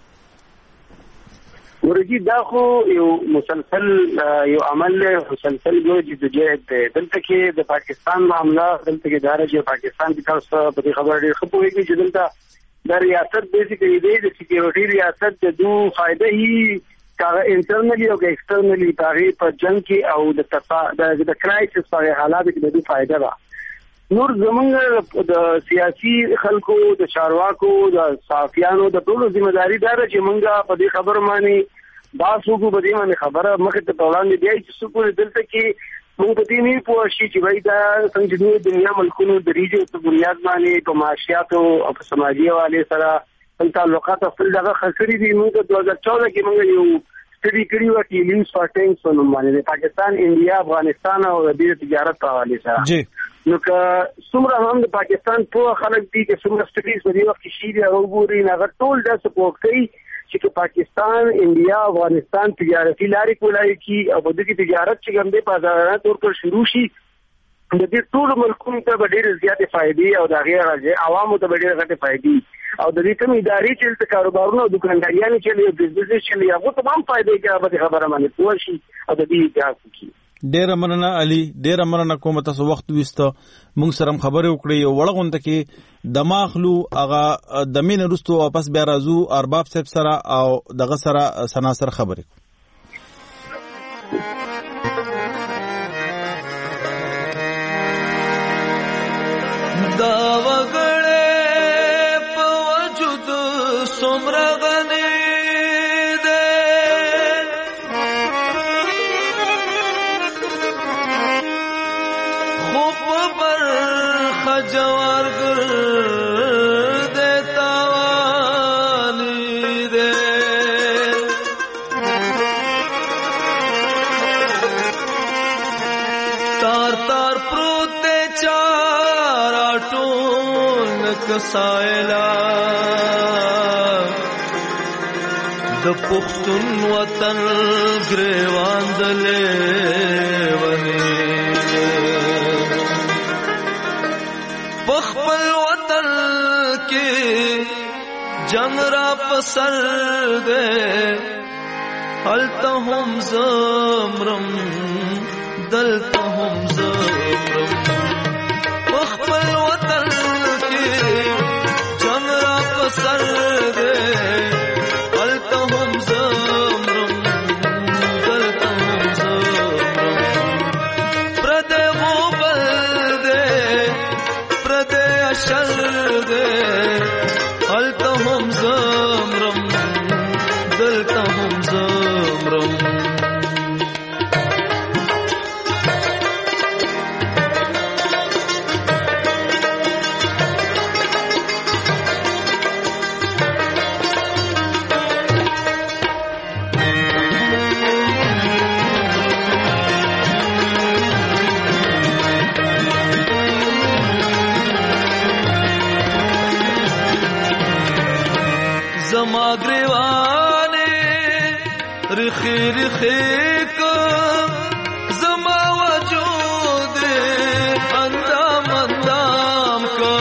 ورګي دا خو یو مسلسل یو عمل مسلسل جديت دلته کې د پاکستان معاملہ دلته کې دارجه پاکستان کې تاسو په دې خبره ډېر خپويږي چې دلته د ریاست بیسیکلی د سکیورټي ریاست د دوه فائدې هي کاغه انټرنلی او ایکسټرنلی په جنگ کې او د کرایسس په حالات کې د دوه فائدہ ده نور زمونږ د سیاسي خلکو د چارواکو د صحافیانو د ټولو ځمېداري ده چې مونږه په دې خبر باندې باسو کو په دې باندې خبره مخه ته وړاندې دی چې څوک دلته کې مونږ په دې نه پوه شي چې وای دا څنګه د دنیا ملکونو د ریجو په بنیاد باندې په معاشيات او په سماجي حواله سره تعلقات خپل دغه خسرې دي موږ 2014 کې موږ یو سټډي کړی و چې لینز فارټینګ په نوم باندې پاکستان انډیا افغانستان او د تجارت په حواله سره جی نو که څومره هم د پاکستان په خلک دي چې څومره سټډیز په دې وخت کې شي او ګوري نه ټول د سپورټ کوي چې پاکستان انډیا افغانستان تجارتي لارې کولای کی او د دې تجارت چې ګم دې په ځانګړي تور پر شروع شي د دې ټول ملکونو ته ډېر زیاتې فائدې او د غیر عوامو ته ډېر غټه فائدې او د دې کوم ادارې چې کاروبارونه او دکانداریان چې بزنس چې هغه تمام فائدې کې به خبره باندې پوه شي او د دې اجازه کی ډېر مننه علي ډېر مننه کوم تاسو وخت وسته مونږ سره خبرې وکړې یو وړغونته کې دماغلو هغه د مين رستو واپس بیا راځو ارباب صاحب سره او دغه سره سناسر خبرې دا وګړې په وجود څومره غني ده جوار گردے تاوانی دے تار تار پروتے چار آٹون کسائلہ د پختون وطن گریوان دلے ونی پخپل وطن کی جنگ را پسر دے حلتا ہم زمرم دلتا ہم زمرم پخپل وطن کی جنگ را پسر دے زما وجود اندام اندام کا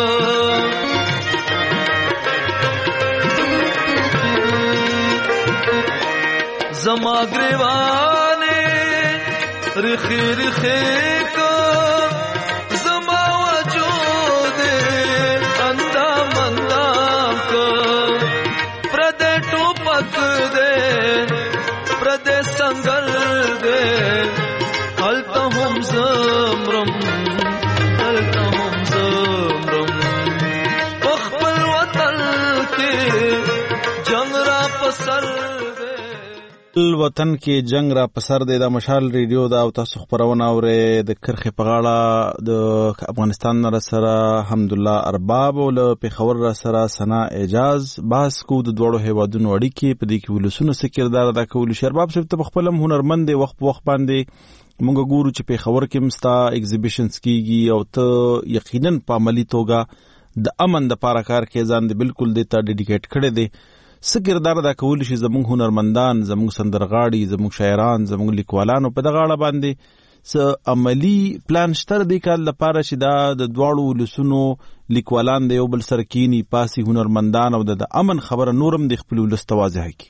زما گریوانے رخی رخی کا زما وجود اندام اندام کا پردے ٹوپک دے پردے سنگر دے حلتا ہم زمرم حلتا ہم زمرم پخپل وطن کے جنگ را پسر دے وطن کې جنگ را پسر دی. دا مشال ریډیو دا او تاسو خبرونه اورئ د کرخې په غاړه د افغانستان را سره حمدالله ارباب او له پېښور را سره ثنا اعجاز بحث کو د دوړو هیوادونو اړیکې په دې کې ولسونو څه کردار ادا کولی شي. ارباب صاحب ته په خپل هنرمند دی وخت په وخت باندې موږ ګورو چې پېښور کې مستا ایگزیبیشنز کیږي او ته یقینا په عملی توګه د امن د پاره کار کې ځان دی بالکل د ته ډیډیکیټ کړی دی. څه کردار ادا کولی شي زموږ هنرمندان زموږ سندرغاړي زموږ شاعران زموږ لیکوالانو په دغه اړه باندې څه عملی پلان شته دی کال لپاره چې دا د دواړو ولسونو لیکوالان د یو بل سره کینی پاسي هنرمندان او د امن خبره نورم د خپل ولس ته واضح کړي.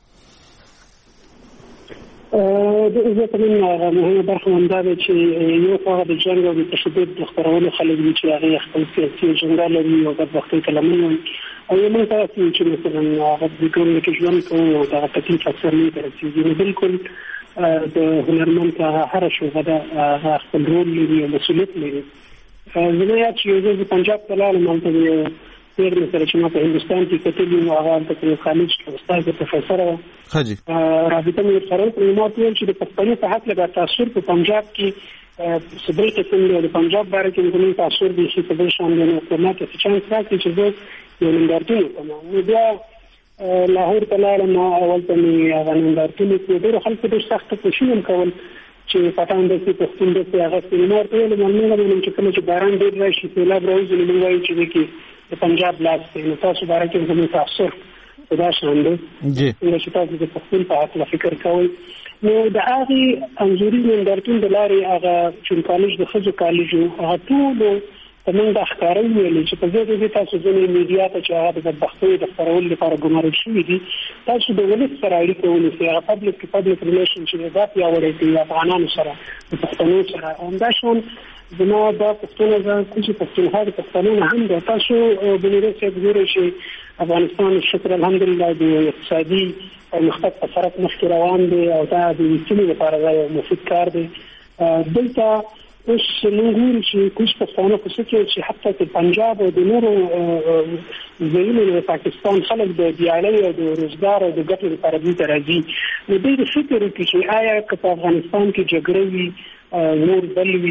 د عزت من مهمه برخه همدا ده چې یو خوا د جنگ او د تشدد د خبرونو خلک دي چې هغه خپل سیاسي اجنډا لري او د وختي کلمونه او یو منځ چې مثلا هغه د ګوند کې ژوند کوي او د تکلیف اکثر نه درځي نو بالکل د هنرمند هر شوبه د خپل رول لري او مسؤلیت لري. زه یاد چې د پنجاب په لاره مونږ پیر مثلا چې ما په هندستان کې کتلې نو هغه د کالج کې استاد پروفیسور حاجی رابطه مې سره په نومات ویل چې د پښتني په حق لګا تاثیر په پنجاب کې سبل قسم د پنجاب باره کې د تاثیر دي چې په شان د حکومت څخه چانس راځي چې زه یو نندارتون کوم. نو بیا لاهور ته لاړم اول ته مې هغه نندارتون کې ډېر خلک ډېر سخت کوشش کول چې پټان د پښتون د هغه سیمینار ته له مونږ چې کله چې باران ډېر راشي سیلاب راوځي نو موږ وایو چې د پنجاب لاس نو تاسو باره کې زموږ تاثیر دا شان دی چې تاسو د پښتون په اړه فکر کوئ. نو د هغه انځوري نندارتون د لارې هغه چې کالج د خځو کالج هغه ټول موږ د ښکارې ویلې چې په دې تاسو ځینې میډیا ته چې هغه د پښتو د خبرولو لپاره ګمارل شوي دي تاسو د ولس سره اړیکه ونیسئ. هغه پبلک ریلیشن چې دا پیاوړی کوي افغانانو سره د پښتنو سره همدا شان زما دا پښتون ځان چې پښتونخوا د پښتنو هم د تاسو بنیره چې ګورئ چې افغانستان شکر الحمدلله د اقتصادي پرمختګ په سرعت مخکې روان دی او دا د وسیلې لپاره یو مفید کار دی. دلته اوس موږ ګورو چې کوم پښتانه په څه کې چې حتی د پنجاب او د نورو ځایونو د پاکستان خلک د دیالۍ او د روزګار او د ګټې لپاره دلته راځي. نو دوی د فکر وکړي چې آیا که په افغانستان کې جګړه وي نور بل وي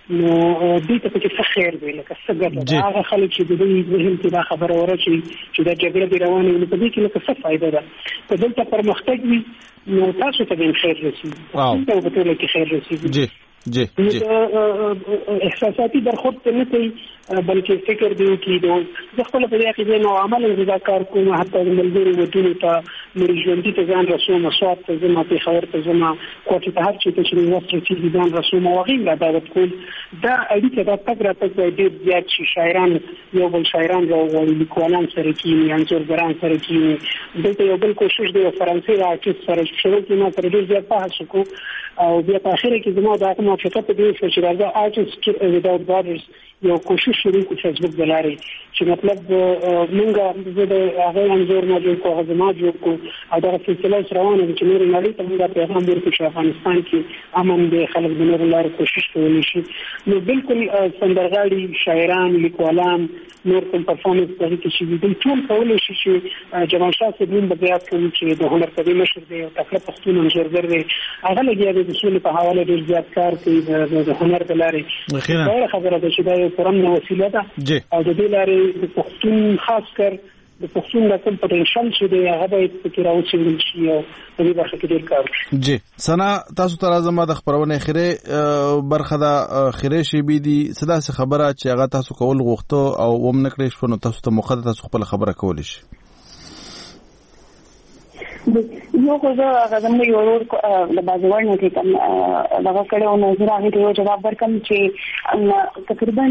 نو دې ته کې خیر دی لکه څنګه هغه خلک چې د دې ذهن کې دا خبره ورچي چې دا جګړه دی روانه وي نو په دې کې لکه څه فائدہ ده په دلته پرمختګ وي نو تاسو ته به خیر رسي تاسو ته به ټول کې خیر رسي جی احساساتي برخورد نه کوي بلکې فکر دی چې د خپل په دې کې نو عمل زده کار کوم حتی د ملګرو ودونو ته مرجوندي ته ځان رسوم مسوات ته زما په خبر ته زما کوټه ته هر چې چې وسره چې ځان رسوم واغې دا د ټول دا اړیکه د تګ راتګ د دې زیات شي شاعران یو بل شاعران او لیکوالان سره کې انځورګران سره کې دلته یو بل کوشش دی فرانسې راکې سره شروع کیما تر دې زیات بحث کو او بیا په اخر کې زما د موافقه په دې چې راځي آرټست ویداوت بارډرز یو کوشش شروع کو فیسبوک دلاري چې مطلب موږ د هغه انځور نه جوړ کوو هغه ما جوړ کو او دا سلسله روانه چې نور نړۍ ته موږ پیغام ورکړو چې افغانستان کې امن دی خلک د نور لپاره کوشش کوي شي نو بالکل سندرغاړي شاعران لیکوالان نور کوم پرفورمنس کوي چې د ټول کولای شي چې جمال شاه سیدون بګیات کوي چې د هنر کبي مشر دی او تکلیف پښتون انځورګر دی هغه لګیا دی د ټول په حواله ډیر زیات کار کوي د هنر د لارې خیره خبره ده چې دا یو پرمنه وسیله ده او د دې لارې د پښتون خاص کر د پښتون د کوم پټنشل چې دی هغه باید فکر او چې شي او په دې برخه کې ډیر کار وشي جی سنا تاسو ته راځم د خبرونه خیره برخه د خیره شی بي دي صدا څه خبره چې هغه تاسو کول غوښته او ومن کړی شو نو تاسو ته مخه تاسو خپل خبره کول شي یو خو غزم یو ورور د بازوړ نه کوم دغه کړه او نظر هغه ته جواب ورکم چې تقریبا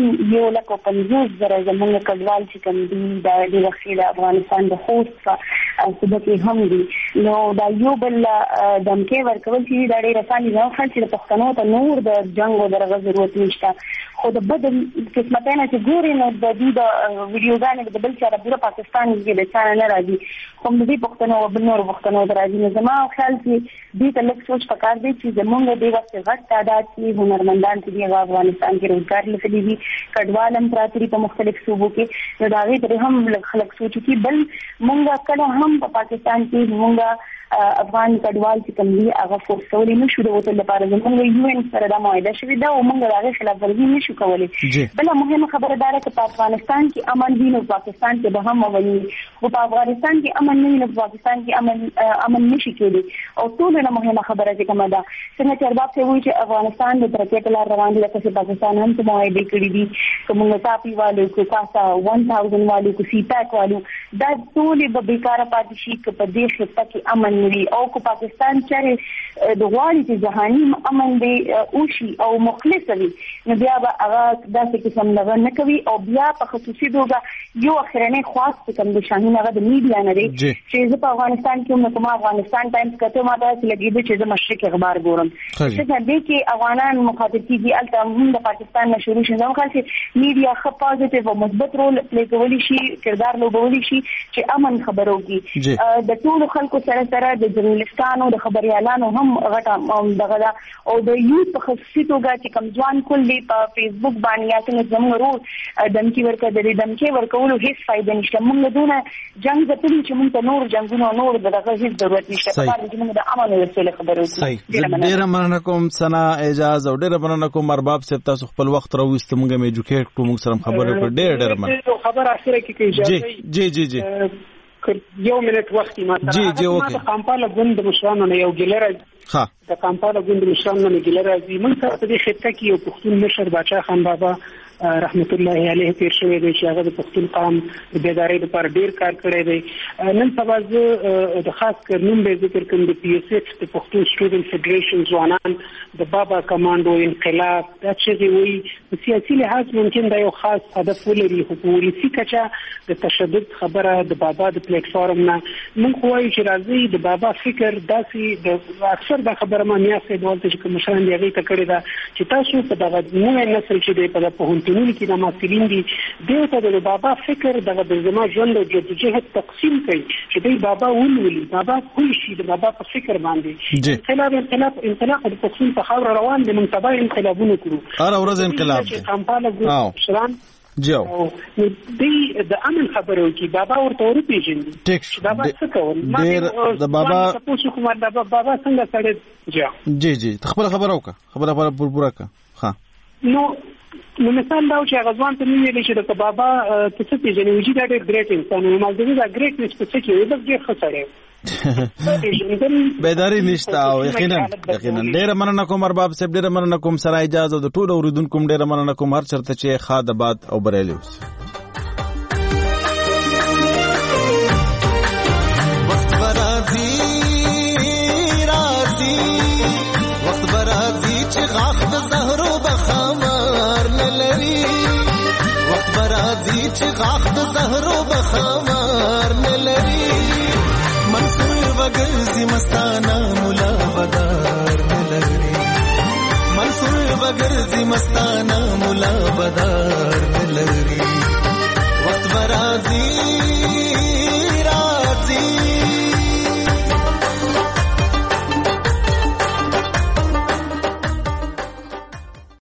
150,000 زمونږ کډوال چې کوم دي د وخت د افغانستان د خوست صوبه کې هم دي نو دا یو بل دمکه ورکول چې دا ډېر اسانه نه خل چې پښتنو ته نور د جنگ او درغه ضرورت نشته خو د بدل قسمتانه چې ګوري نو د دې د ویډیوګانې د بل چا د پاکستان کې د چا نه راځي کوم دې پښتنو او بل نور پښتنو درازي نه زما خیال چې دې ته لږ سوچ پکار دی چې زمونږ د وخت غټ تعداد کې هنرمندان چې افغانستان کې روزګار لري دي کډوال هم پراتري په مختلف صوبو کې نو دا غي تر هم خلک سوچ چې بل مونږه کله هم په پاکستان کې مونږه افغان کډوال چې کوم دي هغه فورسولي نشو د وته لپاره زموږ یو ان سره د معاهده شوې ده او موږ د هغه خلاف ورزي نشو کولای بل مهمه خبره ده چې په افغانستان کې امن دی نو پاکستان کې به هم وایي خو په افغانستان کې امن نه نو پاکستان کې امن نشي کېدی او ټول نه مهمه خبره ده کومه ده څنګه چې ارباب ته وایي چې افغانستان د ترقۍ په لار روان دي لکه پاکستان هم ته معاهده کړې دي کومه تاپي والو کو کاسا 1000 والو کو سی پاک والو دا ټول به بیکاره پاتې شي چې په دې خطه کې امن نوي او کو پاکستان چې د غواړي چې جهاني امن دی او شي او مخلص وي نو بیا به هغه داسې قسم نه کوي او بیا په خصوصي توګه یو اخرنی خاص کوم د شاهین هغه د میډیا نه دی چې په افغانستان کې کوم افغانستان ټایمز کته ما ته لګیږي چې د مشرق اخبار ګورم چې دې کې افغانان مخاطب کیږي الته هم د پاکستان نه شروع شي نو خاص میډیا خو پوزټیو او مثبت رول پلی کولی شي کردار لوبولی شي چې امن خبرو کی د ټول خلکو سره د جرنالستانو د خبريالانو هم غټه دغه او د یوت په خصوصي توګه چې کم ځوان کلی په فیسبوک باندې یا څنګه زموږ ورو دمکی ورکړه د دمکی ورکولو هیڅ فائدہ نشته موږ دونه جنگ زتلی چې موږ ته نور جنگونو نور دغه هیڅ ضرورت نشته په اړه چې موږ د امن ورسره خبرو کوو ډیر مننه کوم سنا اجازه او ډیر مننه کوم ارباب صاحب تاسو خپل وخت راوست موږ مې ایجوکیټ کوم سره خبرې کړې ډیر مننه خبر اخیره کې اجازه جی یو منټ وخت ما د کمپاله ګوند مشرانو نه یو ګلره د کمپاله ګوند مشرانو نه ګلره دي موږ ته په دې خطه کې یو پښتون مشر باچا خان بابا رحمت الله علیه تیر شوی دی چې هغه د پښتون قوم د بیدارۍ لپاره ډیر کار کړی دی نن سبا زه د خاص کر نوم به ذکر کوم د پی اس ایف د پښتون سټوډنټ فدریشن ځوانان د بابا کمانډو انقلاب دا چې وی په سیاسي لحاظ ممکن دا یو خاص هدف ولري خو پولیسي کچا د تشدد خبره د بابا د پلیټ فارم نه موږ وایو چې راځي د بابا فکر داسې د اکثر د خبره ما میاسه د ولته چې مشران دی هغه ته کړی دا چې تاسو په دغه نوې نسل چې دی په پوهنتونونو کې د ماسټرین دي دغه د بابا فکر دغه زما ژوند او جدوجهد تقسیم کړي چې دی بابا ولولي بابا کوم شي د بابا په فکر باندې انقلاب د پښتون په خاور روان دي منتبه انقلابونه کړو هر ورځ انقلاب چې کمپاله ګو شران جو د امن خبرو کې بابا ورته ورپېژني بابا څه کول ما د بابا تاسو کومه د بابا څنګه سره جی خپل خبرو کا خبره پورا کا ها نو مثال دا چې غزوان ته ویل چې د بابا ته څه پیژنې وجود دا ګریټ انسان او مالدوی دا ګریټ نسبت کې یو د ډېر خسړې بیداری نشته او یقینا ډېر مننه کوم ارباب صاحب ډېر مننه کوم سره اجازه د ټول اوریدونکو ډېر مننه کوم هر چرته چې خاد آباد او بریالي اوسئ. وخت برازي چې غاخ د زهرو بخمار نه لري وخت برازي چې غاخ د زهرو بخمار نه لري منصور وګرځي مستانه مولا بدار نه لري منصور وګرځي مستانه مولا بدار نه لري وخت برازي